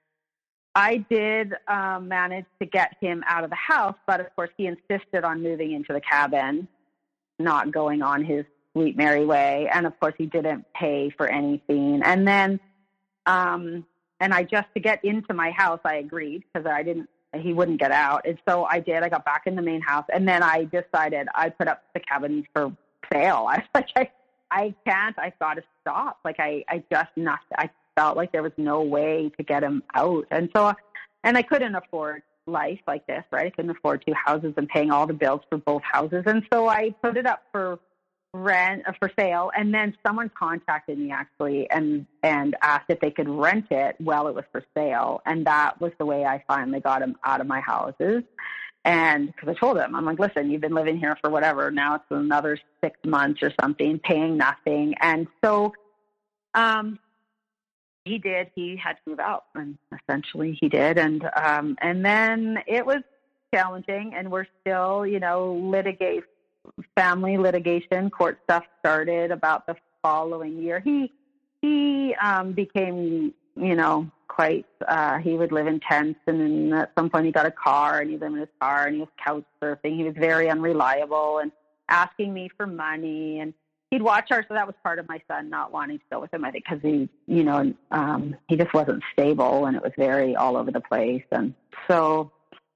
I did um, manage to get him out of the house, but of course he insisted on moving into the cabin, not going on his sweet merry way. And of course he didn't pay for anything. And then, um, and I just, to get into my house, I agreed because I didn't, he wouldn't get out. And so I did, I got back in the main house, and then I decided I put up the cabin for sale. I was like, I, I can't, I've got to stop. Like I, I just not, I felt like there was no way to get him out. And so, and I couldn't afford life like this, right? I couldn't afford two houses and paying all the bills for both houses. And so I put it up for rent, uh, for sale. And then someone contacted me actually and, and asked if they could rent it while it was for sale. And that was the way I finally got him out of my houses. And because I told him, I'm like, listen, you've been living here for whatever. Now it's another six months or something, paying nothing. And so, um, he did. He had to move out, and essentially he did. And um, and then it was challenging, and we're still, you know, litigate, family litigation, court stuff started about the following year, he he um, became, you know, quite. Uh, he would live in tents, and then at some point he got a car, and he lived in his car, and he was couch surfing. He was very unreliable and asking me for money, and he'd watch our. So that was part of my son not wanting to go with him, I think, because he, you know, um, he just wasn't stable, and it was very all over the place, and so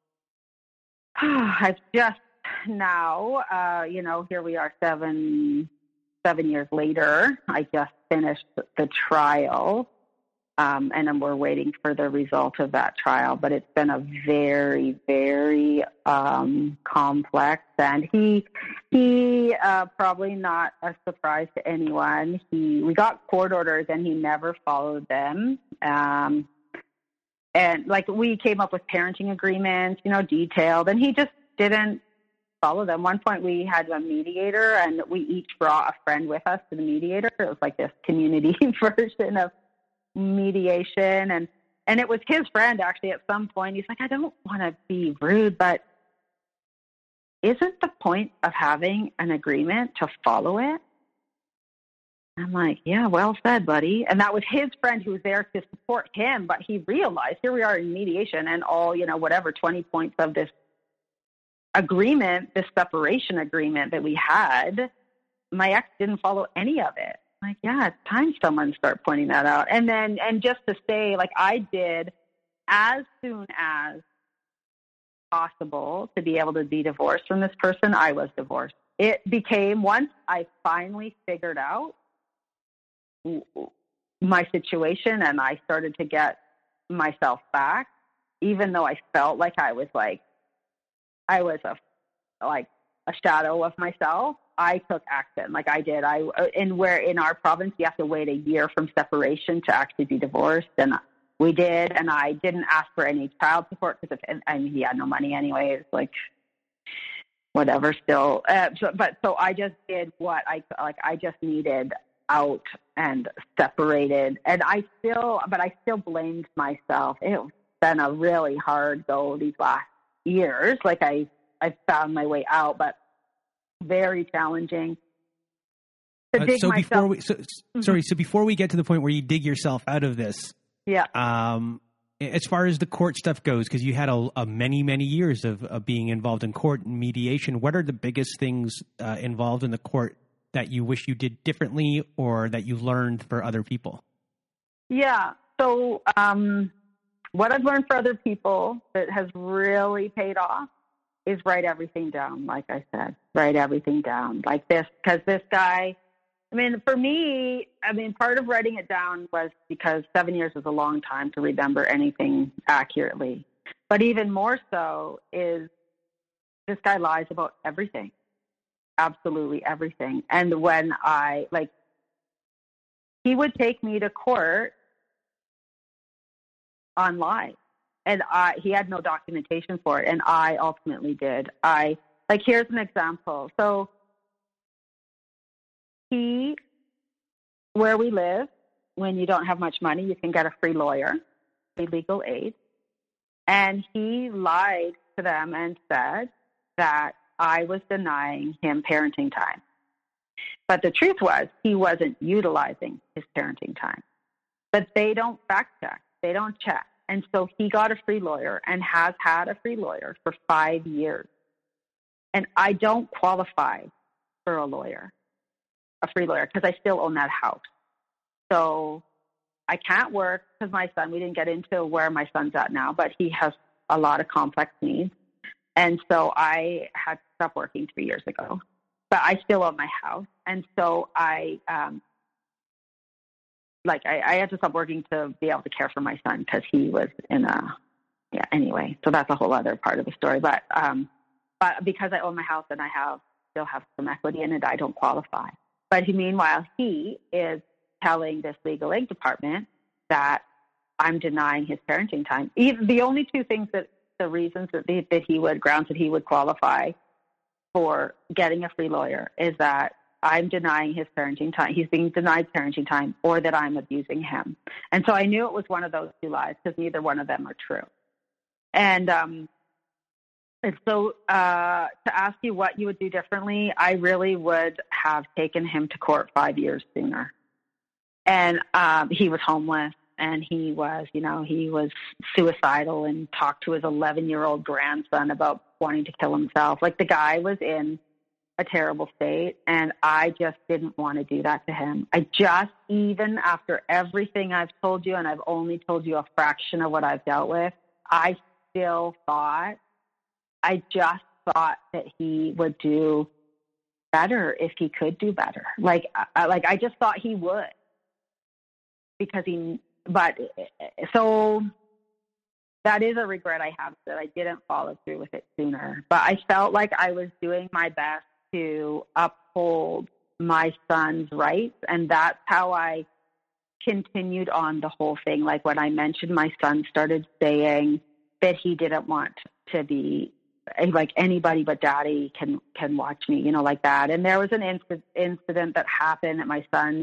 I've just now, uh, you know, here we are seven seven years later. I just finished the trial. Um, and then we're waiting for the result of that trial. But it's been a very, very um, complex. And he, he uh, probably not a surprise to anyone. He, we got court orders, and he never followed them. Um, and like we came up with parenting agreements, you know, detailed, and he just didn't follow them. One point we had a mediator, and we each brought a friend with us to the mediator. It was like this community version of mediation, and and it was his friend actually at some point. He's like, I don't want to be rude, but isn't the point of having an agreement to follow it? I'm like, yeah, well said, buddy. And that was his friend who was there to support him, but he realized here we are in mediation, and all, you know, whatever twenty points of this agreement, this separation agreement that we had, my ex didn't follow any of it. Like, yeah, it's time someone start pointing that out. And then, and just to say, like I did, as soon as possible to be able to be divorced from this person, I was divorced. It became, once I finally figured out my situation and I started to get myself back, even though I felt like I was like, I was a, like a shadow of myself, I took action. Like I did. I, in where in our province, you have to wait a year from separation to actually be divorced. And we did. And I didn't ask for any child support because if, I mean, he had no money anyway. It's like, whatever still. Uh, so, but so I just did what I, like, I just needed out and separated. And I still, but I still blamed myself. It's been a really hard go these last years. Like I, I found my way out, but very challenging to uh, dig so myself. Before we, so, mm-hmm. Sorry, so before we get to the point where you dig yourself out of this, yeah. Um, as far as the court stuff goes, because you had a, a many, many years of, of being involved in court and mediation, what are the biggest things uh, involved in the court that you wish you did differently or that you learned for other people? Yeah. So um, what I've learned for other people that has really paid off is write everything down. Like I said, write everything down like this, because this guy, I mean, for me, I mean, part of writing it down was because seven years is a long time to remember anything accurately. But even more so is this guy lies about everything, absolutely everything. And when I, like, he would take me to court on lies. And I, he had no documentation for it, and I ultimately did. I, like, here's an example. So he, where we live, when you don't have much money, you can get a free lawyer, free legal aid. And he lied to them and said that I was denying him parenting time. But the truth was he wasn't utilizing his parenting time. But they don't fact check. They don't check. And so he got a free lawyer and has had a free lawyer for five years. And I don't qualify for a lawyer, a free lawyer, because I still own that house. So I can't work because my son, we didn't get into where my son's at now, but he has a lot of complex needs. And so I had to stop working three years ago. But I still own my house. And so I... Um, Like I, I had to stop working to be able to care for my son because he was in a, yeah, anyway, so that's a whole other part of the story. But, um, but because I own my house and I have, still have some equity in it, I don't qualify. But he, meanwhile, he is telling this legal aid department that I'm denying his parenting time. Even, the only two things that, the reasons that, they, that he would, grounds that he would qualify for getting a free lawyer is that I'm denying his parenting time. He's being denied parenting time, or that I'm abusing him. And so I knew it was one of those two lies because neither one of them are true. And um, And so uh, to ask you what you would do differently, I really would have taken him to court five years sooner. And um, he was homeless, and he was, you know, he was suicidal and talked to his eleven-year-old grandson about wanting to kill himself. Like, the guy was in a terrible state, and I just didn't want to do that to him. I just, even after everything I've told you, and I've only told you a fraction of what I've dealt with, I still thought, I just thought that he would do better if he could do better. Like, I, like I just thought he would, because he, but so that is a regret I have, that I didn't follow through with it sooner. But I felt like I was doing my best to uphold my son's rights, and that's how I continued on the whole thing. Like, when I mentioned, my son started saying that he didn't want to be, like, anybody but daddy can can watch me, you know, like that. And there was an inc- incident that happened that my son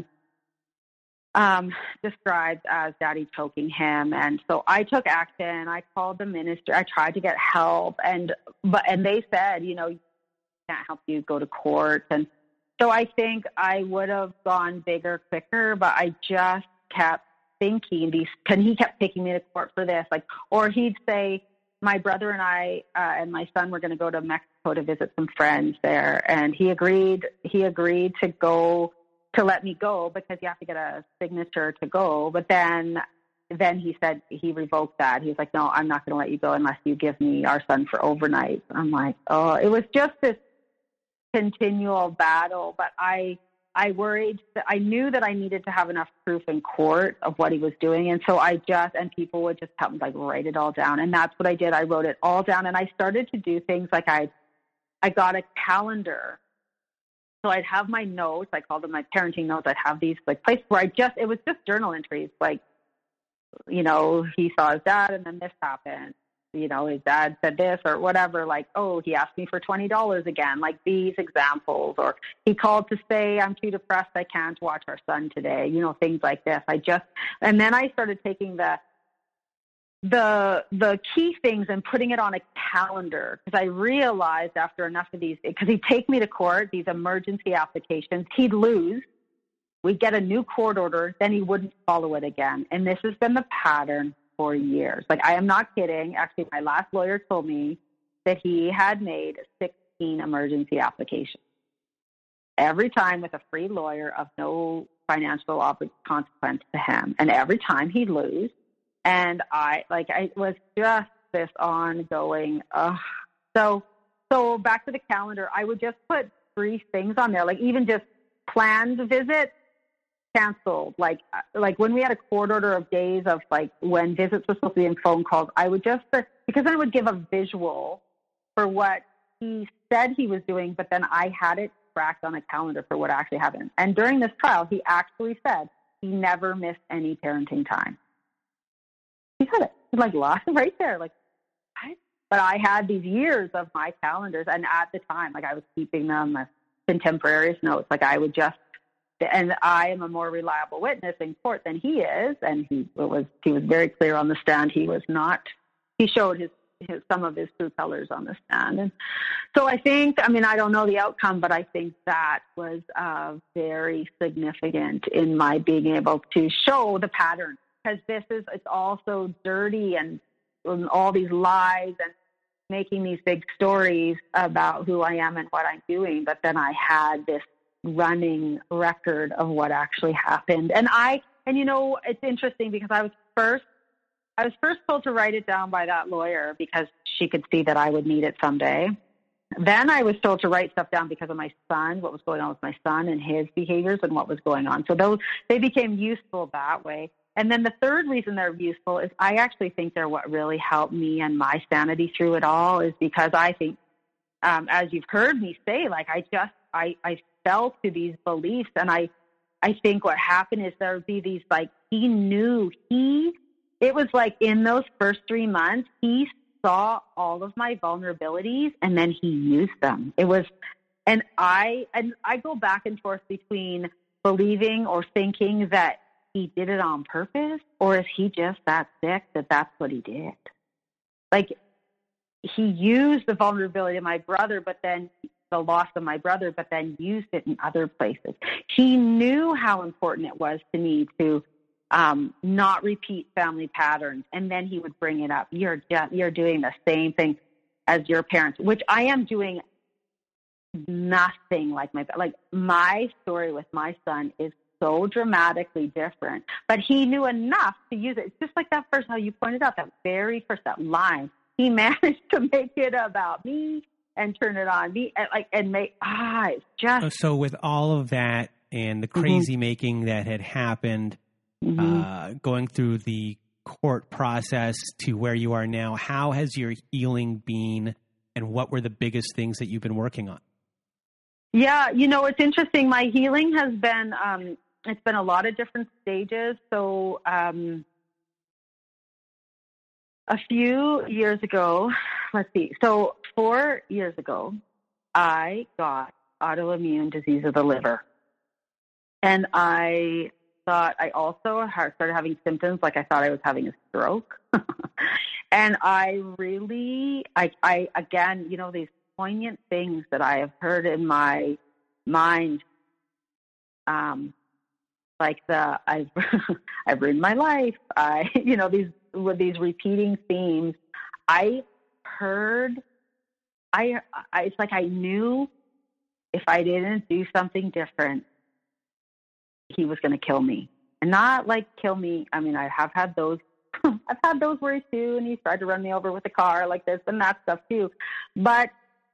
um, described as daddy choking him. And so I took action. I called the minister. I tried to get help, and but and they said, you know, can't help you, go to court. And so I think I would have gone bigger quicker, but I just kept thinking these, and he kept taking me to court for this, like, or he'd say, my brother and I uh, and my son were going to go to Mexico to visit some friends there, and he agreed. He agreed to go to let me go, because you have to get a signature to go. But then, then he said he revoked that. He was like, "No, I'm not going to let you go unless you give me our son for overnight." I'm like, "Oh," it was just this continual battle. But I. I worried that I knew that I needed to have enough proof in court of what he was doing. And so I just, and people would just help me, like, write it all down. And that's what I did. I wrote it all down, and I started to do things like I, I got a calendar. So I'd have my notes. I called them my parenting notes. I'd have these, like, places where I just, it was just journal entries. Like, you know, he saw his dad and then this happened. You know, his dad said this or whatever, like, oh, he asked me for twenty dollars again, like these examples. Or he called to say, I'm too depressed, I can't watch our son today, you know, things like this. I just, and then I started taking the, the, the key things and putting it on a calendar, because I realized after enough of these, because he'd take me to court, these emergency applications, he'd lose. We'd get a new court order, then he wouldn't follow it again. And this has been the pattern for years. Like, I am not kidding. Actually, my last lawyer told me that he had made sixteen emergency applications, every time with a free lawyer of no financial ob- consequence to him. And every time he'd lose. And I, like, I was just this ongoing, uh, so, so back to the calendar, I would just put brief things on there, like even just planned visits, canceled. Like, like when we had a court order of days of, like, when visits were supposed to be in phone calls, I would just, because then I would give a visual for what he said he was doing, but then I had it tracked on a calendar for what actually happened. And during this trial, he actually said he never missed any parenting time. He said it. He's like, lost it right there. Like, I, but I had these years of my calendars, and at the time, like, I was keeping them as contemporaneous notes. Like, I would just, and I am a more reliable witness in court than he is. And he was, he was very clear on the stand. He was not, he showed his, his, some of his true colors on the stand. And so I think, I mean, I don't know the outcome, but I think that was uh, very significant in my being able to show the pattern, because this is, it's all so dirty, and, and all these lies and making these big stories about who I am and what I'm doing. But then I had this running record of what actually happened. And I, and you know, it's interesting because I was first, I was first told to write it down by that lawyer because she could see that I would need it someday. Then I was told to write stuff down because of my son, what was going on with my son and his behaviors and what was going on. So those, they became useful that way. And then the third reason they're useful is I actually think they're what really helped me and my sanity through it all, is because I think, um, as you've heard me say, like, I just, I, I fell to these beliefs. And I, I think what happened is there would be these, like, he knew he, it was like in those first three months, he saw all of my vulnerabilities and then he used them. It was, and I, and I go back and forth between believing or thinking that he did it on purpose, or is he just that sick that that's what he did? Like, he used the vulnerability of my brother, but then the loss of my brother, but then used it in other places. He knew how important it was to me to um, not repeat family patterns. And then he would bring it up. You're just, you're doing the same thing as your parents, which I am doing nothing like my, like my story with my son is so dramatically different, but he knew enough to use it. It's just like that first, how you pointed out, that very first, that line, he managed to make it about me and turn it on me and like, and make, ah, it's just. So with all of that and the crazy mm-hmm. making that had happened, mm-hmm. uh, going through the court process to where you are now, how has your healing been and what were the biggest things that you've been working on? Yeah, you know, it's interesting. My healing has been, um, it's been a lot of different stages. So um, a few years ago, let's see. So four years ago, I got autoimmune disease of the liver. And I thought I also started having symptoms like I thought I was having a stroke. And I really, I, I, again, you know, these poignant things that I have heard in my mind, um, like the, I've, I've ruined my life. I, you know, these, with these repeating themes, I heard, I, I, it's like I knew if I didn't do something different, he was going to kill me. And not like kill me. I mean, I have had those, I've had those worries too. And he tried to run me over with a car like this and that stuff too. But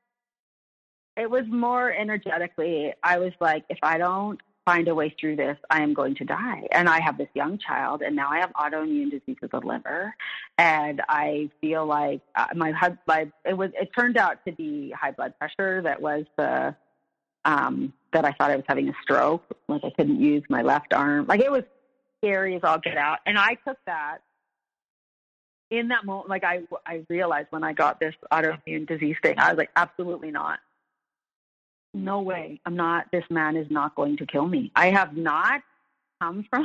it was more energetically, I was like, if I don't find a way through this, I am going to die. And I have this young child, and now I have autoimmune disease of the liver. And I feel like uh, my, my, it was, it turned out to be high blood pressure. That was the, um, that I thought I was having a stroke. Like I couldn't use my left arm. Like it was scary as all get out. And I took that in that moment. Like I, I realized when I got this autoimmune disease thing, I was like, absolutely not. No way. I'm not, this man is not going to kill me. I have not come from,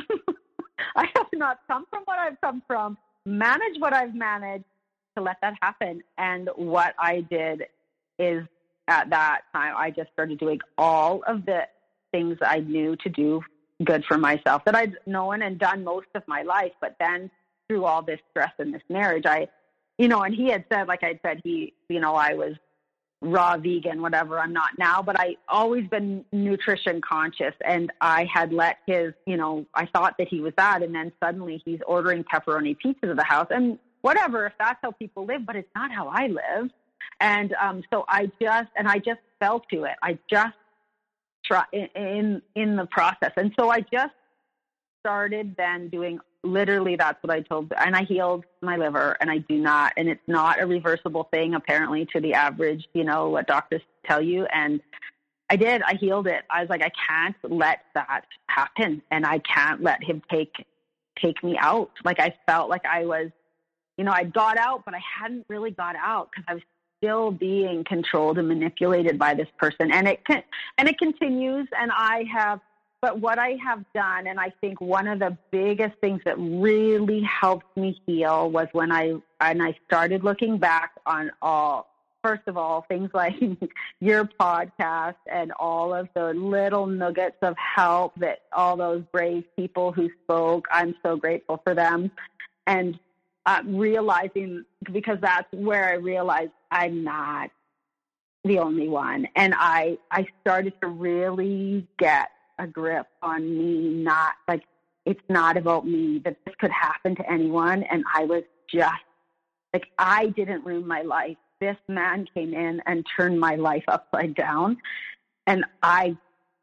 I have not come from what I've come from, managed what I've managed to let that happen. And what I did is at that time, I just started doing all of the things I knew to do good for myself that I'd known and done most of my life. But then through all this stress in this marriage, I, you know, and he had said, like I said, he, you know, I was raw vegan, whatever. I'm not now, but I always been nutrition conscious, and I had let his, you know, I thought that he was that. And then suddenly he's ordering pepperoni pizzas at the house, and whatever, if that's how people live, but it's not how I live. And, um, so I just, and I just fell to it. I just try in, in, in the process. And so I just started then doing literally, that's what I told, and I healed my liver, and I do not, and it's not a reversible thing, apparently, to the average, you know, what doctors tell you. And I did, I healed it. I was like, I can't let that happen. And I can't let him take, take me out. Like I felt like I was, you know, I got out, but I hadn't really got out because I was still being controlled and manipulated by this person. And it can, and it continues. And I have, But what I have done, and I think one of the biggest things that really helped me heal was when I and I started looking back on all, first of all, things like your podcast and all of the little nuggets of help that all those brave people who spoke, I'm so grateful for them. And uh, realizing, because that's where I realized I'm not the only one. And I, I started to really get a grip on me, not like, it's not about me, that this could happen to anyone. And I was just like, I didn't ruin my life. This man came in and turned my life upside down. And I,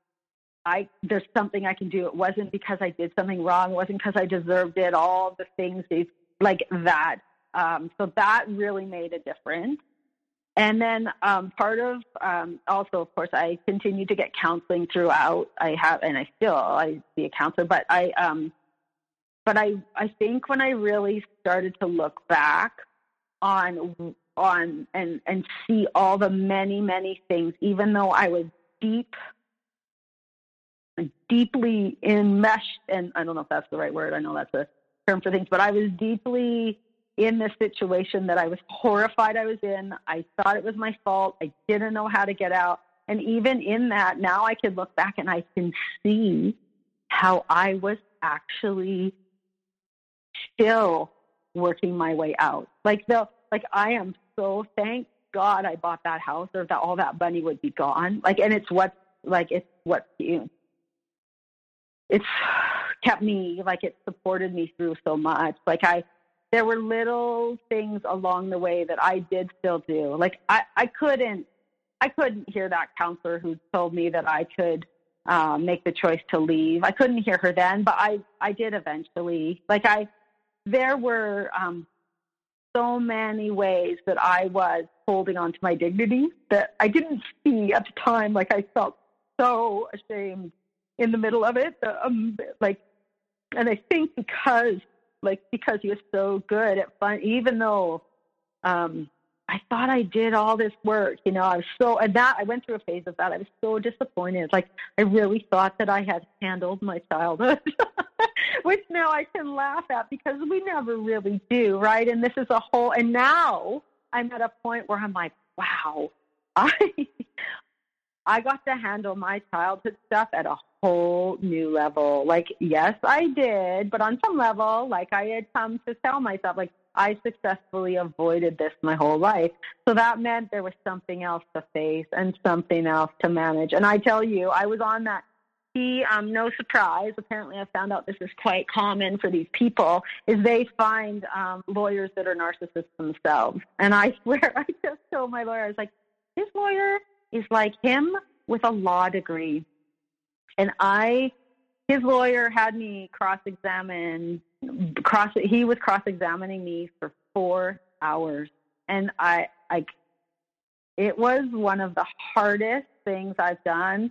I, there's something I can do. It wasn't because I did something wrong. It wasn't because I deserved it. All the things like that. Um, so that really made a difference. And then um, part of um, also, of course, I continue to get counseling throughout. I have, and I still, I see a counselor, but I, um, but I, I think when I really started to look back on, on, and, and see all the many, many things, even though I was deep, deeply enmeshed, and I don't know if that's the right word. I know that's a term for things, but I was deeply in this situation that I was horrified I was in. I thought it was my fault. I didn't know how to get out. And even in that, now I can look back and I can see how I was actually still working my way out. Like the, like I am so thank God I bought that house, or that all that money would be gone. Like, and it's what, like, it's what, you know, it's kept me, like it supported me through so much. Like I, there were little things along the way that I did still do. Like I, I couldn't, I couldn't hear that counselor who told me that I could uh, make the choice to leave. I couldn't hear her then, but I, I did eventually. Like I, there were um, so many ways that I was holding on to my dignity that I didn't see at the time. Like I felt so ashamed in the middle of it. Um, like, and I think because, like, because he was so good at fun, even though um, I thought I did all this work, you know, I was so, and that, I went through a phase of that. I was so disappointed. Like, I really thought that I had handled my childhood, which now I can laugh at because we never really do, right? And this is a whole, and now I'm at a point where I'm like, wow, I, I got to handle my childhood stuff at a whole new level. Like, yes, I did, but on some level, like I had come to tell myself, like, I successfully avoided this my whole life. So that meant there was something else to face and something else to manage. And I tell you, I was on that. He, um, no surprise, apparently I found out this is quite common for these people, is they find um, lawyers that are narcissists themselves. And I swear, I just told my lawyer, I was like, his lawyer is like him with a law degree. And I, his lawyer had me cross-examine, cross, he was cross-examining me for four hours. And I, I, it was one of the hardest things I've done,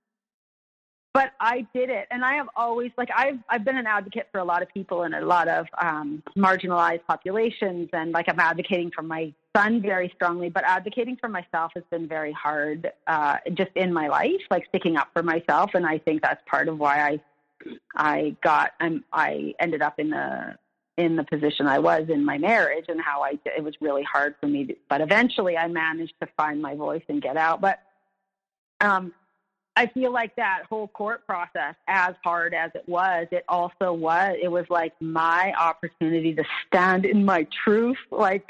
but I did it. And I have always, like, I've, I've been an advocate for a lot of people and a lot of um, marginalized populations. And like, I'm advocating for my son very strongly, but advocating for myself has been very hard uh, just in my life, like sticking up for myself. And I think that's part of why I, I got, um, I ended up in the, in the position I was in my marriage, and how I, it was really hard for me to, but eventually I managed to find my voice and get out. But um, I feel like that whole court process, as hard as it was, it also was, it was like my opportunity to stand in my truth. Like,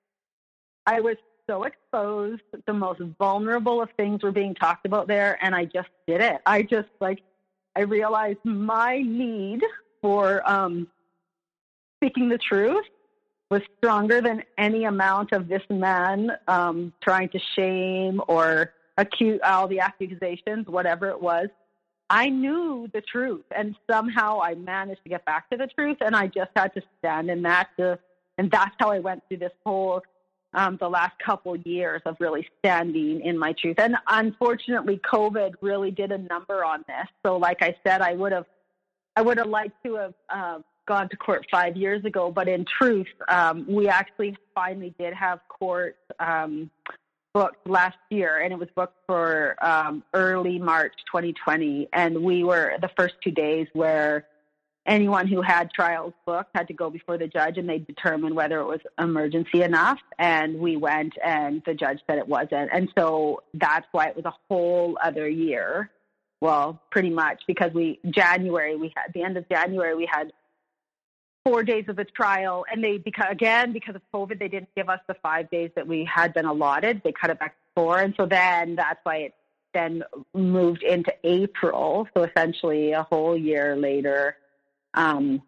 I was so exposed. The most vulnerable of things were being talked about there, and I just did it. I just, like, I realized my need for um, speaking the truth was stronger than any amount of this man um, trying to shame or accuse, all the accusations, whatever it was. I knew the truth, and somehow I managed to get back to the truth, and I just had to stand in that. To, and that's how I went through this whole Um, the last couple years of really standing in my truth. And unfortunately, COVID really did a number on this. So like I said, I would have, I would have liked to have uh, gone to court five years ago, but in truth, um, we actually finally did have court um, booked last year, and it was booked for um, early March twenty twenty. And we were the first two days where anyone who had trials booked had to go before the judge, and they determined whether it was emergency enough. And we went, and the judge said it wasn't. And so that's why it was a whole other year. Well, pretty much, because we, January, we had, the end of January, we had four days of the trial. And they, because again, because of COVID, they didn't give us the five days that we had been allotted. They cut it back to four. And so then that's why it then moved into April. So essentially a whole year later, Um,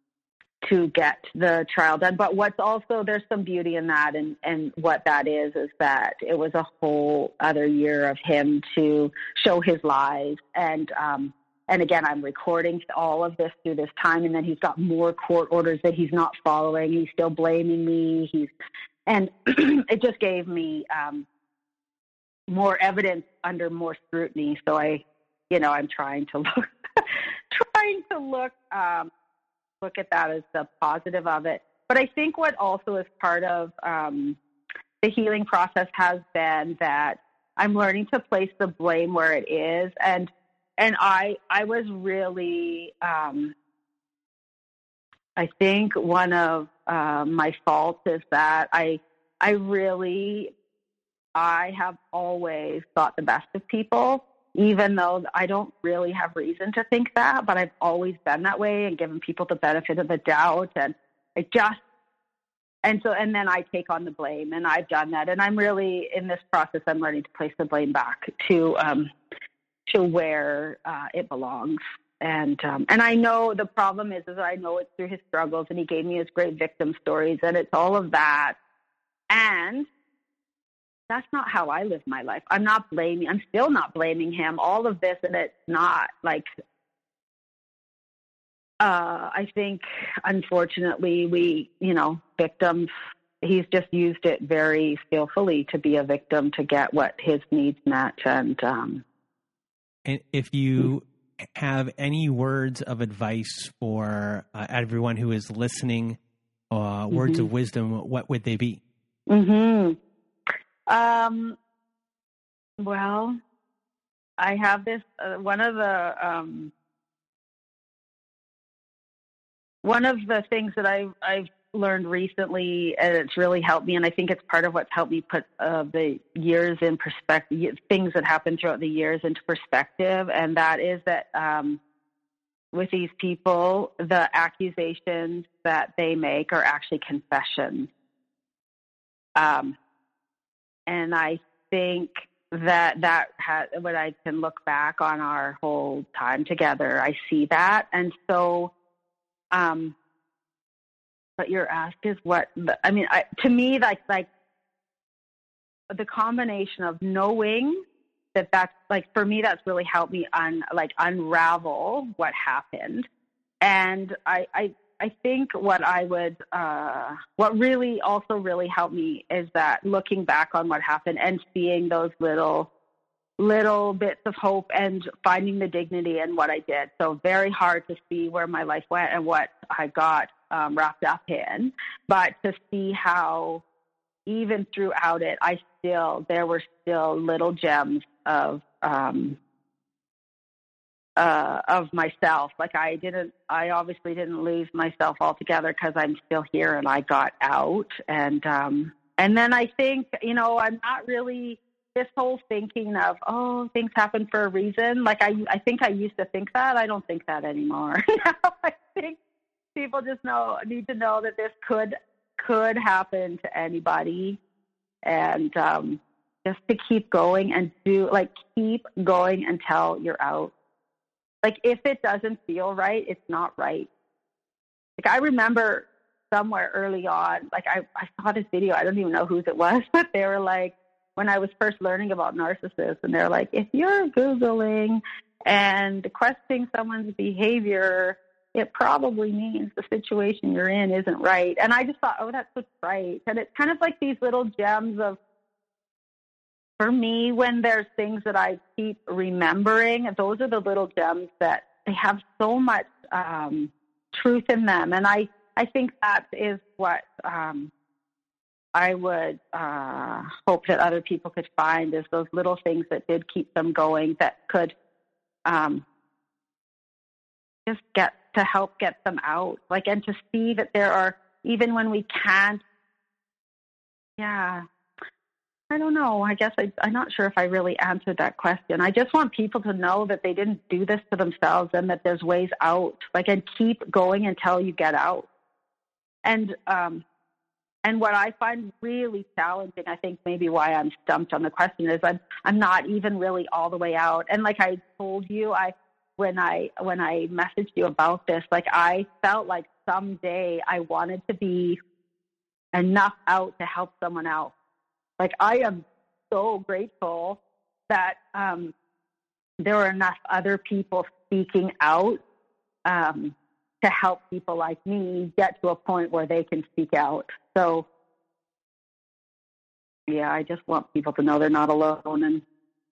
to get the trial done. But what's also, there's some beauty in that, and, and what that is, is that it was a whole other year of him to show his lies. And, um, and again, I'm recording all of this through this time, and then he's got more court orders that he's not following. He's still blaming me. He's, and it just gave me um, more evidence under more scrutiny. So I, you know, I'm trying to look trying to look um, look at that as the positive of it. But I think what also is part of um, the healing process has been that I'm learning to place the blame where it is. And and I I was really, um, I think one of uh, my fault is that I, I really, I have always thought the best of people, even though I don't really have reason to think that, but I've always been that way and given people the benefit of the doubt. And I just, and so, and then I take on the blame, and I've done that. And I'm really, in this process, I'm learning to place the blame back to, um, to where uh, it belongs. And, um, and I know the problem is, is I know it's through his struggles, and he gave me his great victim stories, and it's all of that. And that's not how I live my life. I'm not blaming, I'm still not blaming him, all of this. And it's not like, uh, I think, unfortunately, we, you know, victims, he's just used it very skillfully to be a victim to get what his needs met. And, um, and if you have any words of advice for uh, everyone who is listening, uh, words mm-hmm. of wisdom, what would they be? Mm-hmm. Um, well, I have this, uh, one of the, um, one of the things that I, I've learned recently, and it's really helped me, and I think it's part of what's helped me put uh, the years in perspective, things that happened throughout the years into perspective, and that is that um, with these people, the accusations that they make are actually confessions. Um, and I think that that has, when I can look back on our whole time together, I see that. And so, um, what you're asked is what, I mean, I, to me, like, like the combination of knowing that that's like, for me, that's really helped me un, like unravel what happened. And I, I, I think what I would, uh, what really also really helped me is that looking back on what happened and seeing those little, little bits of hope and finding the dignity in what I did. So very hard to see where my life went and what I got um, wrapped up in, but to see how even throughout it, I still, there were still little gems of, um, Uh, of myself. Like I didn't, I obviously didn't lose myself altogether because I'm still here and I got out. And, um, and then I think, you know, I'm not really this whole thinking of, oh, things happen for a reason. Like I, I think I used to think that. I don't think that anymore. Now I think people just know, need to know that this could, could happen to anybody. And, um, just to keep going and do like, keep going until you're out. Like, if it doesn't feel right, it's not right. Like, I remember somewhere early on, like, I, I saw this video. I don't even know whose it was, but they were like, when I was first learning about narcissists, and they're like, if you're Googling and questioning someone's behavior, it probably means the situation you're in isn't right. And I just thought, oh, that's what's right. And it's kind of like these little gems of, for me, when there's things that I keep remembering, those are the little gems that they have so much um, truth in them. And I, I think that is what um, I would uh, hope that other people could find, is those little things that did keep them going, that could um, just get to help get them out. Like, and to see that there are, even when we can't, yeah, I don't know. I guess I, I'm not sure if I really answered that question. I just want people to know that they didn't do this to themselves and that there's ways out. Like, and keep going until you get out. And um, and what I find really challenging, I think maybe why I'm stumped on the question, is I'm I'm not even really all the way out. And like I told you, I when I when I messaged you about this, like I felt like someday I wanted to be enough out to help someone else. Like, I am so grateful that um, there were enough other people speaking out um, to help people like me get to a point where they can speak out. So, yeah, I just want people to know they're not alone, and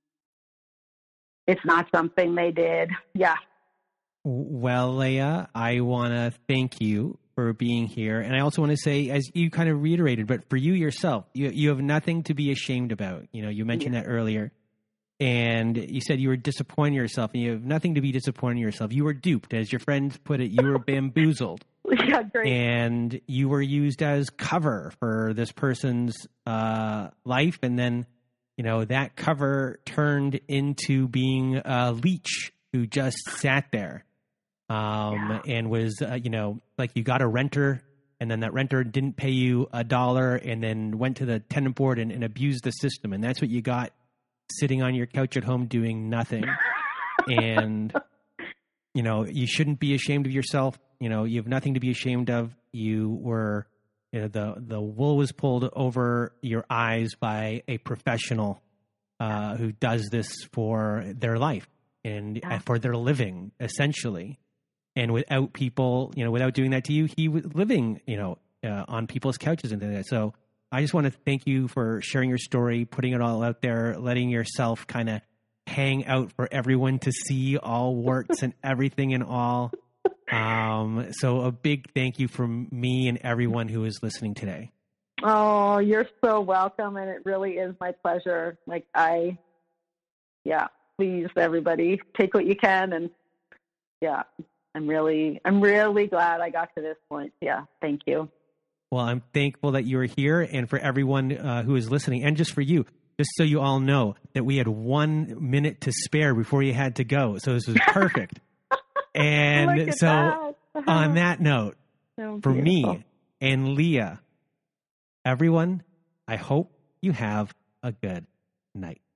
it's not something they did. Yeah. Well, Leah, I want to thank you for being here. And I also want to say, as you kind of reiterated, but for you yourself, you you have nothing to be ashamed about. You know, you mentioned yeah. that earlier. And you said you were disappointing yourself, and you have nothing to be disappointing yourself. You were duped. As your friends put it, you were bamboozled. Yeah, great. And you were used as cover for this person's uh, life. And then, you know, that cover turned into being a leech who just sat there um, yeah. and was, uh, you know, like you got a renter, and then that renter didn't pay you a dollar and then went to the tenant board and, and abused the system. And that's what you got sitting on your couch at home doing nothing. And, you know, you shouldn't be ashamed of yourself. You know, you have nothing to be ashamed of. You were, you know, the, the wool was pulled over your eyes by a professional uh, who does this for their life and yeah. for their living, essentially. And without people, you know, without doing that to you, he was living, you know, uh, on people's couches and that. So I just want to thank you for sharing your story, putting it all out there, letting yourself kind of hang out for everyone to see, all warts and everything and all. Um, so a big thank you from me and everyone who is listening today. Oh, you're so welcome. And it really is my pleasure. Like I, yeah, please everybody take what you can. And yeah, I'm really, I'm really glad I got to this point. Yeah. Thank you. Well, I'm thankful that you are here, and for everyone uh, who is listening, and just for you, just so you all know that we had one minute to spare before you had to go. So this was perfect. And so that. On that note, so for me and Leah, everyone, I hope you have a good night.